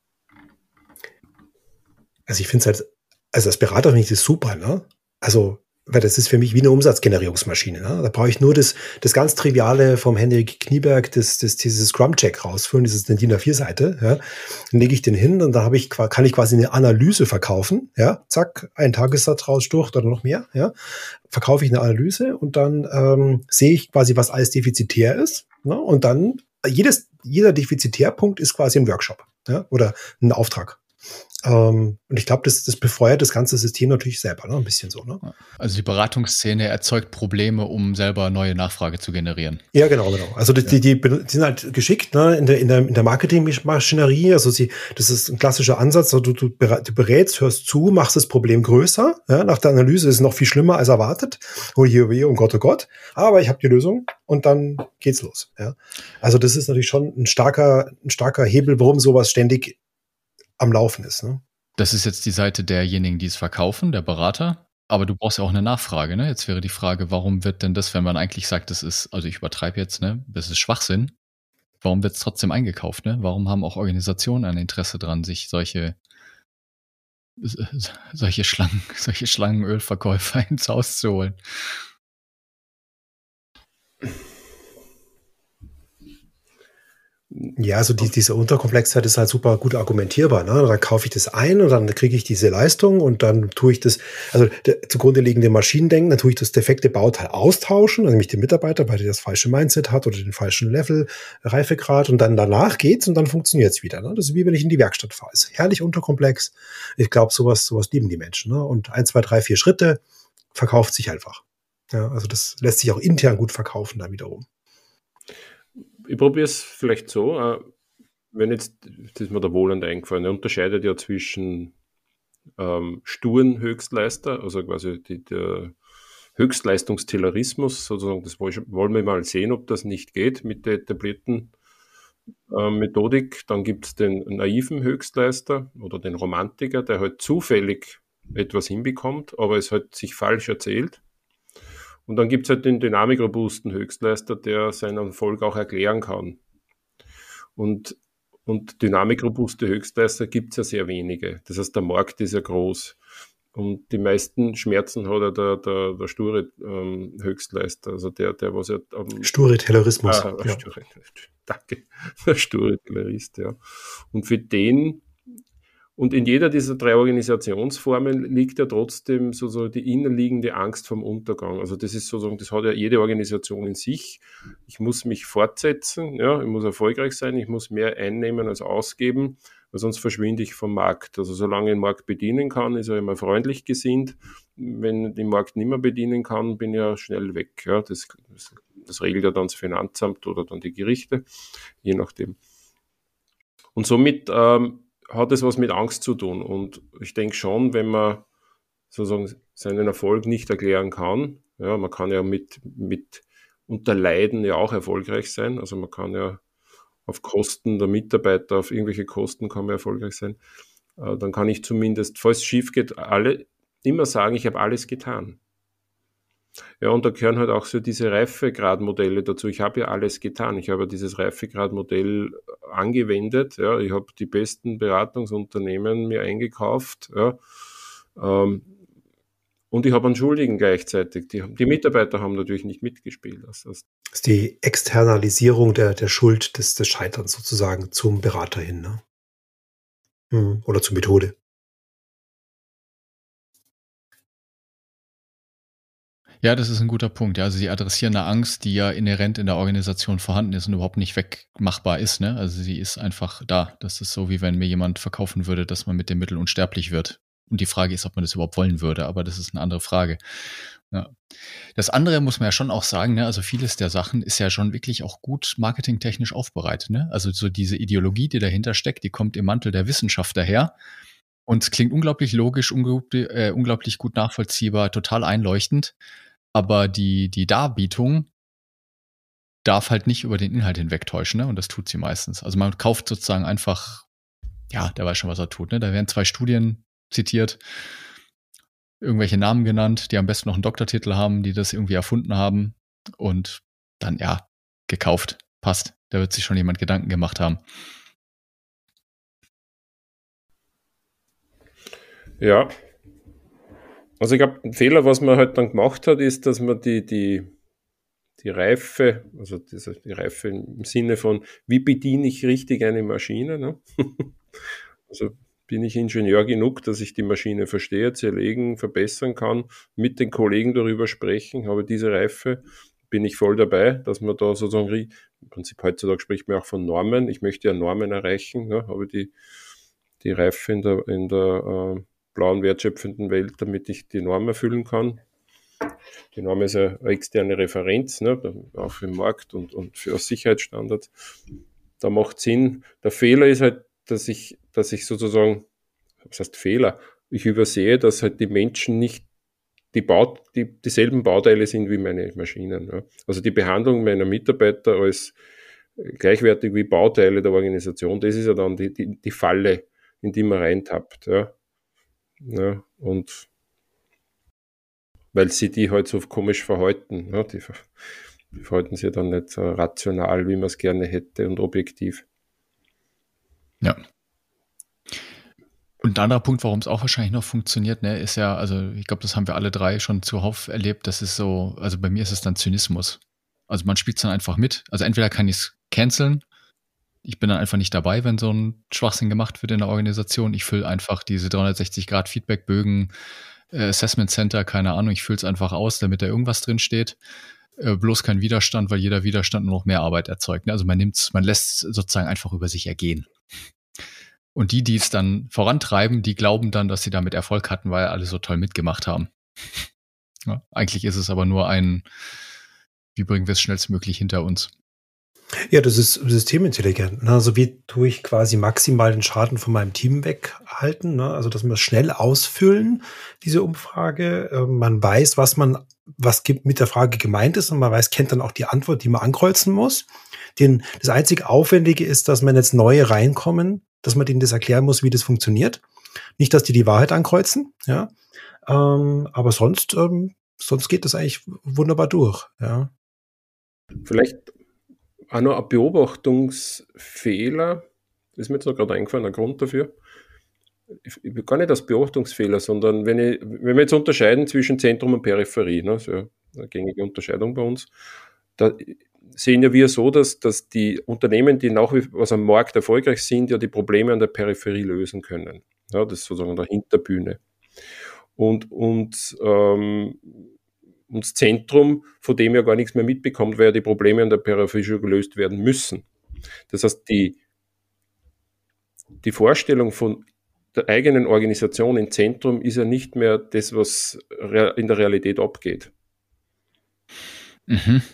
Also ich finde es halt, also als Berater finde ich das super, ne? Also, weil das ist für mich wie eine Umsatzgenerierungsmaschine. Ne? Da brauche ich nur das ganz Triviale vom Henrik Knieberg, dieses Scrum-Check rausführen, dieses DIN A4-Seite. Ja? Dann lege ich den hin und da kann ich quasi eine Analyse verkaufen. Ja, zack, einen Tagessatz raus, durch oder noch mehr. Ja, verkaufe ich eine Analyse und dann sehe ich quasi, was alles defizitär ist. Ne? Und dann jeder Defizitärpunkt ist quasi ein Workshop, ja? Oder ein Auftrag. Und ich glaube, das befeuert das ganze System natürlich selber, ne? Ein bisschen so. Ne? Also die Beratungsszene erzeugt Probleme, um selber neue Nachfrage zu generieren. Ja, genau. Also die sind halt geschickt, ne? in der Marketingmaschinerie. Also das ist ein klassischer Ansatz. Also du berätst, hörst zu, machst das Problem größer. Ja? Nach der Analyse ist es noch viel schlimmer als erwartet. Oh Gott, oh Gott. Aber ich habe die Lösung und dann geht's los. Ja? Also das ist natürlich schon ein starker Hebel, warum sowas ständig am Laufen ist. Ne? Das ist jetzt die Seite derjenigen, die es verkaufen, der Berater. Aber du brauchst ja auch eine Nachfrage. Ne? Jetzt wäre die Frage, warum wird denn das, wenn man eigentlich sagt, das ist, also ich übertreibe jetzt, ne, das ist Schwachsinn, warum wird es trotzdem eingekauft? Ne? Warum haben auch Organisationen ein Interesse dran, sich solche Schlangenölverkäufer ins Haus zu holen? Ja, also diese Unterkomplexität ist halt super gut argumentierbar. Ne? Dann kaufe ich das ein und dann kriege ich diese Leistung und dann tue ich das, also zugrunde liegende Maschinendenken, dann tue ich das defekte Bauteil austauschen, also nämlich den Mitarbeiter, weil der das falsche Mindset hat oder den falschen Level, Reifegrad und dann danach geht's und dann funktioniert es wieder. Ne? Das ist wie wenn ich in die Werkstatt fahre. Ist herrlich unterkomplex. Ich glaube, sowas lieben die Menschen. Ne? Und 1, 2, 3, 4 Schritte verkauft sich einfach. Ja, also das lässt sich auch intern gut verkaufen da wiederum. Ich probiere es vielleicht so, wenn jetzt, das ist mir der Wohland eingefallen, er unterscheidet ja zwischen sturen Höchstleister, also quasi der Höchstleistungstaylorismus, sozusagen, das wollen wir mal sehen, ob das nicht geht mit der etablierten Methodik. Dann gibt es den naiven Höchstleister oder den Romantiker, der halt zufällig etwas hinbekommt, aber es halt sich falsch erzählt. Und dann gibt es halt den dynamikrobusten Höchstleister, der seinen Erfolg auch erklären kann. Und dynamikrobuste Höchstleister gibt es ja sehr wenige. Das heißt, der Markt ist ja groß. Und die meisten Schmerzen hat ja der sture Höchstleister, also der was ja... sture Taylorismus. Ja. Danke, der sture Taylorist, ja. Und für den... Und in jeder dieser 3 Organisationsformen liegt ja trotzdem sozusagen die innerliegende Angst vom Untergang. Also das ist sozusagen, das hat ja jede Organisation in sich. Ich muss mich fortsetzen, ja, ich muss erfolgreich sein, ich muss mehr einnehmen als ausgeben, weil sonst verschwinde ich vom Markt. Also solange ich den Markt bedienen kann, ist er immer freundlich gesinnt. Wenn ich den Markt nicht mehr bedienen kann, bin ich ja schnell weg. Ja, das regelt ja dann das Finanzamt oder dann die Gerichte, je nachdem. Und somit hat es was mit Angst zu tun. Und ich denke schon, wenn man sozusagen seinen Erfolg nicht erklären kann, ja, man kann ja mit unter Leiden ja auch erfolgreich sein. Also man kann ja auf Kosten der Mitarbeiter, auf irgendwelche Kosten kann man erfolgreich sein. Dann kann ich zumindest, falls es schief geht, immer sagen, ich habe alles getan. Ja, und da gehören halt auch so diese Reifegradmodelle dazu. Ich habe ja alles getan. Ich habe dieses Reifegradmodell angewendet. Ja, ich habe die besten Beratungsunternehmen mir eingekauft. Ja, und ich habe einen Schuldigen gleichzeitig. Die Mitarbeiter haben natürlich nicht mitgespielt. Das ist die Externalisierung der Schuld des Scheiterns sozusagen zum Berater hin, ne? Oder zur Methode. Ja, das ist ein guter Punkt. Ja, also sie adressieren eine Angst, die ja inhärent in der Organisation vorhanden ist und überhaupt nicht wegmachbar ist. Ne? Also sie ist einfach da. Das ist so, wie wenn mir jemand verkaufen würde, dass man mit dem Mittel unsterblich wird. Und die Frage ist, ob man das überhaupt wollen würde, aber das ist eine andere Frage. Ja. Das andere muss man ja schon auch sagen, ne? Also vieles der Sachen ist ja schon wirklich auch gut marketingtechnisch aufbereitet. Ne? Also so diese Ideologie, die dahinter steckt, die kommt im Mantel der Wissenschaft daher. Und es klingt unglaublich logisch, unglaublich gut nachvollziehbar, total einleuchtend. Aber die Darbietung darf halt nicht über den Inhalt hinwegtäuschen, ne? Und das tut sie meistens. Also man kauft sozusagen einfach, ja, der weiß schon, was er tut, ne? Da werden 2 Studien zitiert, irgendwelche Namen genannt, die am besten noch einen Doktortitel haben, die das irgendwie erfunden haben und dann, ja, gekauft. Passt. Da wird sich schon jemand Gedanken gemacht haben. Ja. Also ich glaube, ein Fehler, was man halt dann gemacht hat, ist, dass man die Reife, also die Reife im Sinne von, wie bediene ich richtig eine Maschine, ne? Also bin ich Ingenieur genug, dass ich die Maschine verstehe, zerlegen, verbessern kann, mit den Kollegen darüber sprechen, habe diese Reife, bin ich voll dabei, dass man da sozusagen, im Prinzip heutzutage spricht man auch von Normen, ich möchte ja Normen erreichen, ne? Habe die Reife in der blauen wertschöpfenden Welt, damit ich die Norm erfüllen kann. Die Norm ist eine externe Referenz, ne, auch für den Markt und für Sicherheitsstandards. Da macht Sinn. Der Fehler ist halt, dass ich sozusagen, was heißt Fehler? Ich übersehe, dass halt die Menschen nicht dieselben Bauteile sind wie meine Maschinen. Ja. Also die Behandlung meiner Mitarbeiter als gleichwertig wie Bauteile der Organisation, das ist ja dann die Falle, in die man reintappt. Ja. Ja, und weil sie die halt so komisch verhalten. Ja, die verhalten sich dann nicht so rational, wie man es gerne hätte und objektiv. Ja. Und ein anderer Punkt, warum es auch wahrscheinlich noch funktioniert, ne, ist ja, also ich glaube, das haben wir alle 3 schon zuhauf erlebt, das ist so, also bei mir ist es dann Zynismus. Also man spielt es dann einfach mit. Also entweder kann ich es canceln Ich bin dann einfach nicht dabei, wenn so ein Schwachsinn gemacht wird in der Organisation. Ich fülle einfach diese 360-Grad-Feedback-Bögen, Assessment Center, keine Ahnung, ich fülle es einfach aus, damit da irgendwas drin steht. Bloß kein Widerstand, weil jeder Widerstand nur noch mehr Arbeit erzeugt. Also man lässt sozusagen einfach über sich ergehen. Und die es dann vorantreiben, die glauben dann, dass sie damit Erfolg hatten, weil alle so toll mitgemacht haben. Ja, eigentlich ist es aber nur wie bringen wir es schnellstmöglich hinter uns? Ja, das ist systemintelligent. Ne? Also wie tue ich quasi maximal den Schaden von meinem Team weghalten? Ne? Also dass wir das schnell ausfüllen, diese Umfrage. Man weiß, was mit der Frage gemeint ist, und man kennt dann auch die Antwort, die man ankreuzen muss. Das einzig Aufwendige ist, dass wenn jetzt neue reinkommen, dass man denen das erklären muss, wie das funktioniert. Nicht, dass die Wahrheit ankreuzen, ja. Aber sonst geht das eigentlich wunderbar durch, ja. Vielleicht auch noch ein Beobachtungsfehler, das ist mir jetzt noch gerade eingefallen, ein Grund dafür. Gar nicht als Beobachtungsfehler, sondern wenn wir jetzt unterscheiden zwischen Zentrum und Peripherie, ne, so eine gängige Unterscheidung bei uns, da sehen ja wir so, dass die Unternehmen, die nach wie vor am Markt erfolgreich sind, ja die Probleme an der Peripherie lösen können. Ja, das ist sozusagen der Hinterbühne. Und das Zentrum, von dem ja gar nichts mehr mitbekommt, weil ja die Probleme an der Peripherie schon gelöst werden müssen. Das heißt, die Vorstellung von der eigenen Organisation im Zentrum ist ja nicht mehr das, was in der Realität abgeht. Mhm.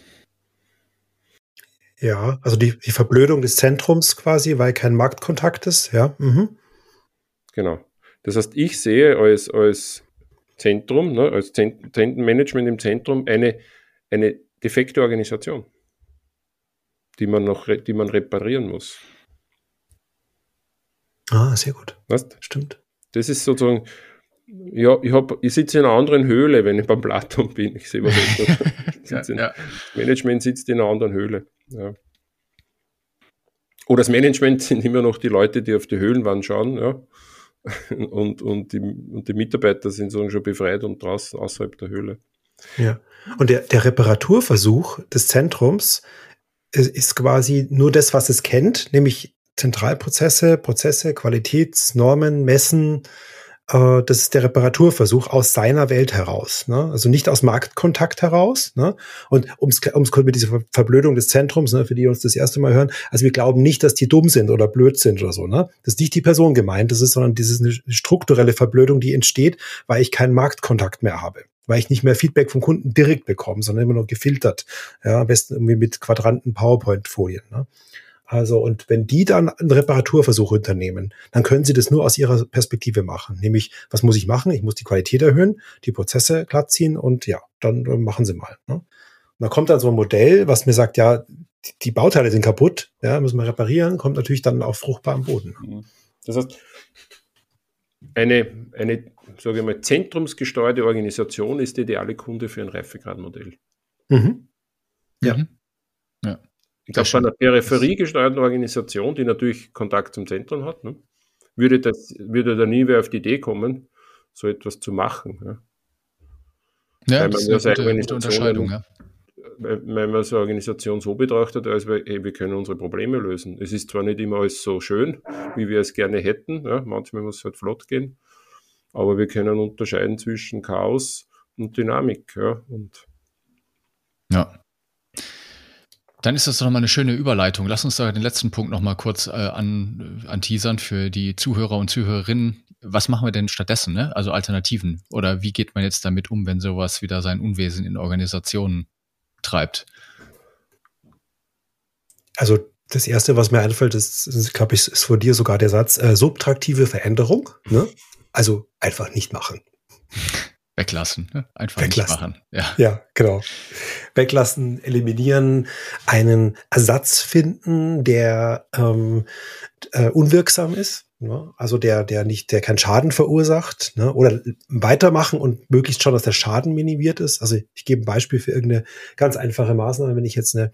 Ja, also die Verblödung des Zentrums quasi, weil kein Marktkontakt ist, ja. Mhm. Genau. Das heißt, ich sehe als Zentrum, ne, als Management im Zentrum eine defekte Organisation, die man reparieren muss. Ah, sehr gut. Weißt? Stimmt. Das ist sozusagen, ja, ich sitze in einer anderen Höhle, wenn ich beim Platon bin. Ich sehe, was Management sitzt in einer anderen Höhle. Ja. Oder das Management sind immer noch die Leute, die auf die Höhlenwand schauen, ja. Und die Mitarbeiter sind so schon befreit und draußen außerhalb der Höhle. Ja. Und der Reparaturversuch des Zentrums ist quasi nur das, was es kennt, nämlich Zentralprozesse, Qualitätsnormen, Messen. Das ist der Reparaturversuch aus seiner Welt heraus, ne? Also nicht aus Marktkontakt heraus, ne? Und ums mit dieser Verblödung des Zentrums, ne, für die uns das erste Mal hören, also wir glauben nicht, dass die dumm sind oder blöd sind oder so, ne? Das ist nicht die Person gemeint, sondern das ist eine strukturelle Verblödung, die entsteht, weil ich keinen Marktkontakt mehr habe, weil ich nicht mehr Feedback vom Kunden direkt bekomme, sondern immer noch gefiltert, ja, am besten irgendwie mit Quadranten PowerPoint-Folien, ne? Also, und wenn die dann einen Reparaturversuch unternehmen, dann können sie das nur aus ihrer Perspektive machen. Nämlich, was muss ich machen? Ich muss die Qualität erhöhen, die Prozesse glatt ziehen und ja, dann machen sie mal. Ne? Und dann kommt dann so ein Modell, was mir sagt, ja, die Bauteile sind kaputt, ja, müssen wir reparieren, kommt natürlich dann auf fruchtbaren Boden. Das heißt, eine sage ich mal, zentrumsgesteuerte Organisation ist der ideale Kunde für ein Reifegradmodell. Mhm. Ja. Mhm. Ja. Ich glaube, bei einer peripheriegesteuerten Organisation, die natürlich Kontakt zum Zentrum hat, ne, würde da nie wer auf die Idee kommen, so etwas zu machen. Ja, ja, das ist eine gute Unterscheidung. Ja. Wenn man so eine Organisation so betrachtet, als wir können unsere Probleme lösen. Es ist zwar nicht immer alles so schön, wie wir es gerne hätten, ja, manchmal muss es halt flott gehen, aber wir können unterscheiden zwischen Chaos und Dynamik. Ja. Dann ist das doch nochmal eine schöne Überleitung. Lass uns da den letzten Punkt nochmal kurz anteasern für die Zuhörer und Zuhörerinnen. Was machen wir denn stattdessen, ne? Also Alternativen? Oder wie geht man jetzt damit um, wenn sowas wieder sein Unwesen in Organisationen treibt? Also das Erste, was mir einfällt, ist glaube ich, ist von dir sogar der Satz, subtraktive Veränderung. Ne? Also einfach nicht machen. Weglassen, ne? Einfach nicht machen. Ja, genau. Weglassen, eliminieren, einen Ersatz finden, der unwirksam ist, ne? Also der keinen Schaden verursacht, ne? Oder weitermachen und möglichst schauen, dass der Schaden minimiert ist. Also ich gebe ein Beispiel für irgendeine ganz einfache Maßnahme, wenn ich jetzt eine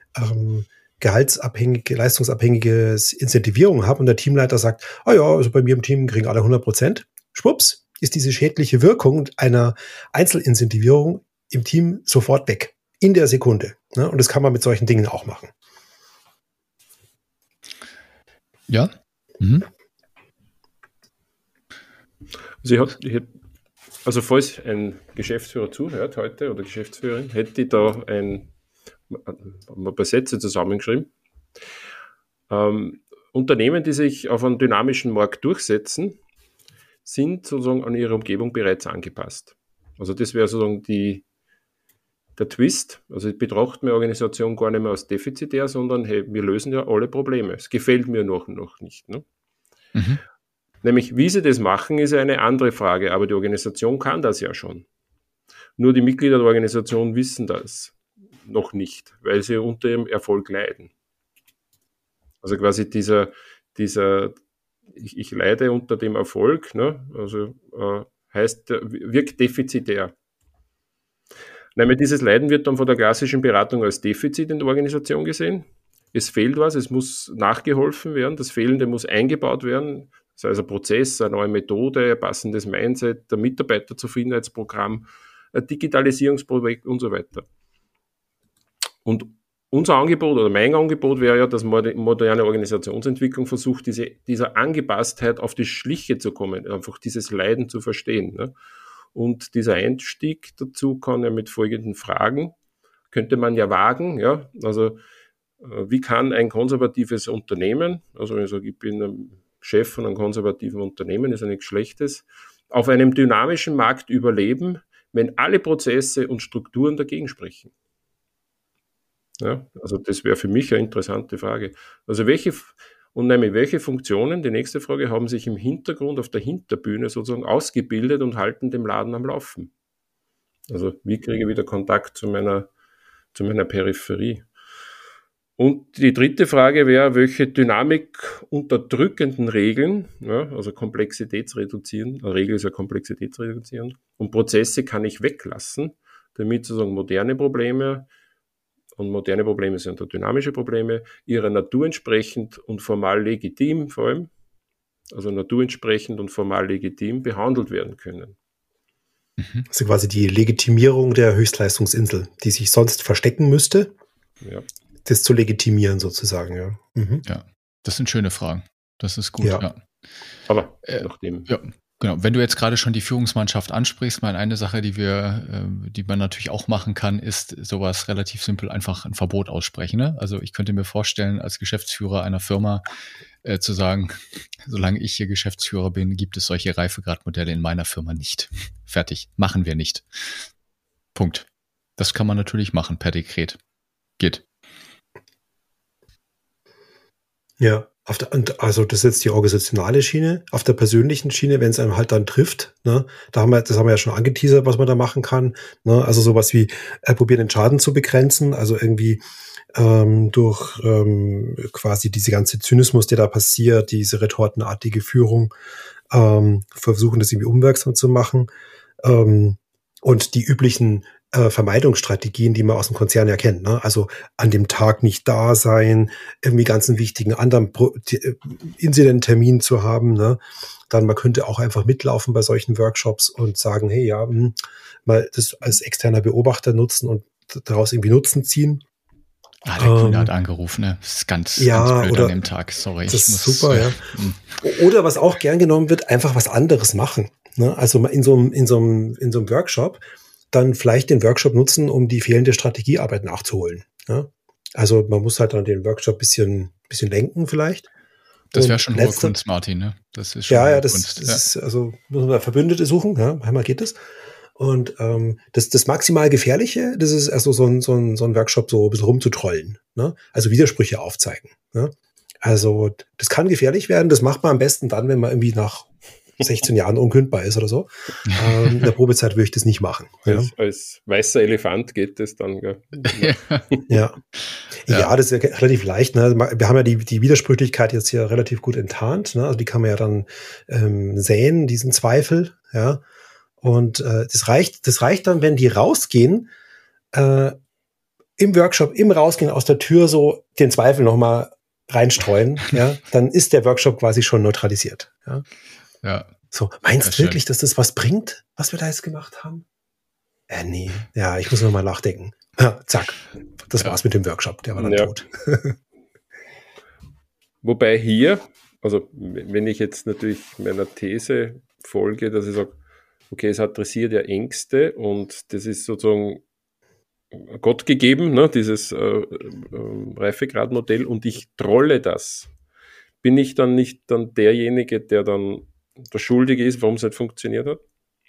leistungsabhängige Incentivierung habe und der Teamleiter sagt, ja, also bei mir im Team kriegen alle 100%, schwupps, ist diese schädliche Wirkung einer Einzelincentivierung im Team sofort weg. In der Sekunde. Ne? Und das kann man mit solchen Dingen auch machen. Ja. Mhm. Also falls ein Geschäftsführer zuhört heute oder Geschäftsführerin, hätte ich da ein paar Sätze zusammengeschrieben. Unternehmen, die sich auf einem dynamischen Markt durchsetzen, sind sozusagen an ihre Umgebung bereits angepasst. Also das wäre sozusagen der Twist. Also ich betrachte meine Organisation gar nicht mehr als defizitär, sondern hey, wir lösen ja alle Probleme. Es gefällt mir noch nicht. Ne? Mhm. Nämlich, wie sie das machen, ist eine andere Frage, aber die Organisation kann das ja schon. Nur die Mitglieder der Organisation wissen das noch nicht, weil sie unter ihrem Erfolg leiden. Also quasi ich leide unter dem Erfolg, ne? Also wirkt defizitär. Nämlich dieses Leiden wird dann von der klassischen Beratung als Defizit in der Organisation gesehen. Es fehlt was, es muss nachgeholfen werden, das Fehlende muss eingebaut werden, das heißt ein Prozess, eine neue Methode, ein passendes Mindset, ein Mitarbeiterzufriedenheitsprogramm, ein Digitalisierungsprojekt und so weiter. Und unser Angebot oder mein Angebot wäre ja, dass moderne Organisationsentwicklung versucht, dieser Angepasstheit auf die Schliche zu kommen, einfach dieses Leiden zu verstehen. Ne? Und dieser Einstieg dazu kann ja mit folgenden Fragen, könnte man ja wagen, ja, also wie kann ein konservatives Unternehmen, also wenn ich sage, ich bin ein Chef von einem konservativen Unternehmen, ist ja nichts Schlechtes, auf einem dynamischen Markt überleben, wenn alle Prozesse und Strukturen dagegen sprechen? Ja, also das wäre für mich eine interessante Frage. Also welche Funktionen, die nächste Frage, haben sich im Hintergrund auf der Hinterbühne sozusagen ausgebildet und halten den Laden am Laufen? Also wie kriege ich wieder Kontakt zu meiner Peripherie? Und die dritte Frage wäre, welche Dynamik unterdrückenden Regeln, ja, also komplexitätsreduzieren, eine Regel ist ja komplexitätsreduzieren, und Prozesse kann ich weglassen, damit sozusagen moderne Probleme, und moderne Probleme sind ja dynamische Probleme, ihrer Natur entsprechend und formal legitim vor allem, also naturentsprechend und formal legitim behandelt werden können. Also quasi die Legitimierung der Höchstleistungsinsel, die sich sonst verstecken müsste, ja. Das zu legitimieren sozusagen. Ja, ja, das sind schöne Fragen. Das ist gut, ja. Aber nachdem... Ja. Genau, wenn du jetzt gerade schon die Führungsmannschaft ansprichst, eine Sache, die man natürlich auch machen kann, ist sowas relativ simpel, einfach ein Verbot aussprechen. Ne? Also ich könnte mir vorstellen, als Geschäftsführer einer Firma zu sagen, solange ich hier Geschäftsführer bin, gibt es solche Reifegradmodelle in meiner Firma nicht. Fertig, machen wir nicht. Punkt. Das kann man natürlich machen per Dekret. Geht. Ja. Also das ist jetzt die organisationale Schiene. Auf der persönlichen Schiene, wenn es einem halt dann trifft, ne, das haben wir ja schon angeteasert, was man da machen kann. Ne, also sowas wie probieren, den Schaden zu begrenzen, also irgendwie durch quasi diese ganze Zynismus, der da passiert, diese retortenartige Führung, versuchen das irgendwie unwirksam zu machen. Und die üblichen Vermeidungsstrategien, die man aus dem Konzern ja kennt. Ne? Also an dem Tag nicht da sein, irgendwie ganzen wichtigen anderen Incident-Termin zu haben. Ne? Dann man könnte auch einfach mitlaufen bei solchen Workshops und sagen, hey, ja, mal das als externer Beobachter nutzen und daraus irgendwie Nutzen ziehen. Der Kunde hat angerufen, ne? Das ist ganz blöd an dem Tag, sorry. Das ist super, ja. Oder was auch gern genommen wird, einfach was anderes machen. Ne? Also in so einem Workshop dann vielleicht den Workshop nutzen, um die fehlende Strategiearbeit nachzuholen. Ja? Also man muss halt dann den Workshop bisschen lenken vielleicht. Das wäre schon hohe Kunst, Martin, ne? Das ist schon hohe Kunst. Ist, also muss man Verbündete suchen, ja, einmal geht das. Und das maximal Gefährliche, das ist also so ein Workshop so ein bisschen rumzutrollen, ne? Also Widersprüche aufzeigen. Ne? Also das kann gefährlich werden, das macht man am besten dann, wenn man irgendwie nach 16 Jahren unkündbar ist oder so. In der Probezeit würde ich das nicht machen. Als weißer Elefant geht das dann. Ja, das ist ja relativ leicht. Ne? Wir haben ja die Widersprüchlichkeit jetzt hier relativ gut enttarnt. Ne? Also die kann man ja dann säen, diesen Zweifel. Ja, und das reicht dann, wenn die rausgehen, im Workshop, im Rausgehen aus der Tür so den Zweifel nochmal reinstreuen. Ja, dann ist der Workshop quasi schon neutralisiert. Ja. Ja. So, meinst du wirklich, dass das was bringt, was wir da jetzt gemacht haben? Nee. Ja, ich muss noch mal nachdenken. Ja, zack. Das war's mit dem Workshop. Der war dann tot. Wobei hier, also wenn ich jetzt natürlich meiner These folge, dass ich sage, okay, es adressiert ja Ängste und das ist sozusagen Gott gegeben, ne, dieses Reifegradmodell, und ich trolle das. Bin ich dann nicht dann derjenige, der dann der Schuldige ist, warum es nicht funktioniert hat?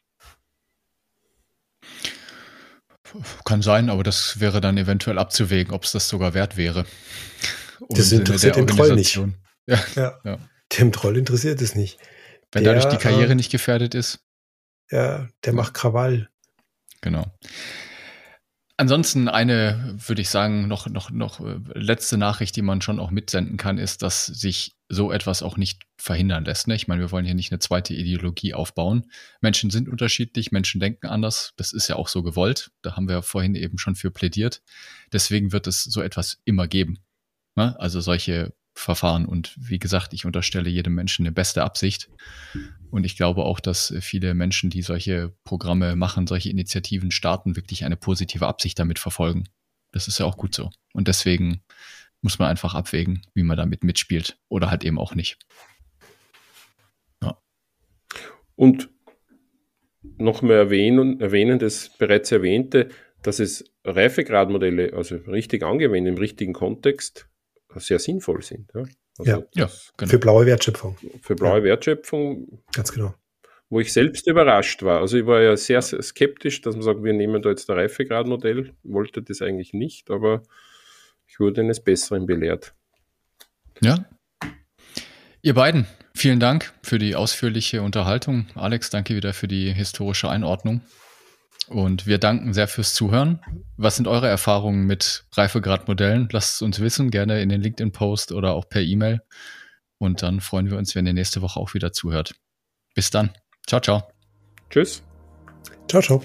Kann sein, aber das wäre dann eventuell abzuwägen, ob es das sogar wert wäre. Das interessiert den Troll nicht. Ja. Dem Troll interessiert es nicht. Wenn dadurch die Karriere nicht gefährdet ist. Ja, der macht Krawall. Genau. Ansonsten eine, würde ich sagen, noch letzte Nachricht, die man schon auch mitsenden kann, ist, dass sich so etwas auch nicht verhindern lässt. Ne? Ich meine, wir wollen hier nicht eine zweite Ideologie aufbauen. Menschen sind unterschiedlich, Menschen denken anders. Das ist ja auch so gewollt. Da haben wir vorhin eben schon für plädiert. Deswegen wird es so etwas immer geben. Ne? Also solche Verfahren. Und wie gesagt, ich unterstelle jedem Menschen eine beste Absicht. Und ich glaube auch, dass viele Menschen, die solche Programme machen, solche Initiativen starten, wirklich eine positive Absicht damit verfolgen. Das ist ja auch gut so. Und deswegen muss man einfach abwägen, wie man damit mitspielt oder halt eben auch nicht. Ja. Und noch mehr erwähnen das bereits Erwähnte, dass es Reifegradmodelle, also richtig angewendet, im richtigen Kontext, sehr sinnvoll sind. Ja, also genau. Für blaue Wertschöpfung. Für blaue Wertschöpfung. Ganz genau. Wo ich selbst überrascht war. Also ich war ja sehr, sehr skeptisch, dass man sagt, wir nehmen da jetzt ein Reifegradmodell. Wollte das eigentlich nicht, aber ich wurde eines Besseren belehrt. Ja. Ihr beiden, vielen Dank für die ausführliche Unterhaltung. Alex, danke wieder für die historische Einordnung. Und wir danken sehr fürs Zuhören. Was sind eure Erfahrungen mit Reifegradmodellen? Lasst es uns wissen, gerne in den LinkedIn-Post oder auch per E-Mail. Und dann freuen wir uns, wenn ihr nächste Woche auch wieder zuhört. Bis dann. Ciao, ciao. Tschüss. Ciao, ciao.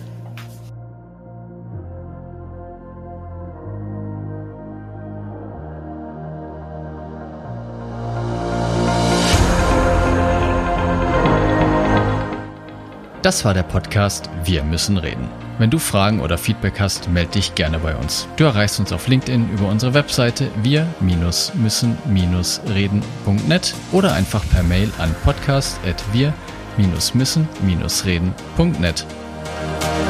Das war der Podcast Wir müssen reden. Wenn du Fragen oder Feedback hast, melde dich gerne bei uns. Du erreichst uns auf LinkedIn über unsere Webseite wir-müssen-reden.net oder einfach per Mail an podcast@wir-müssen-reden.net.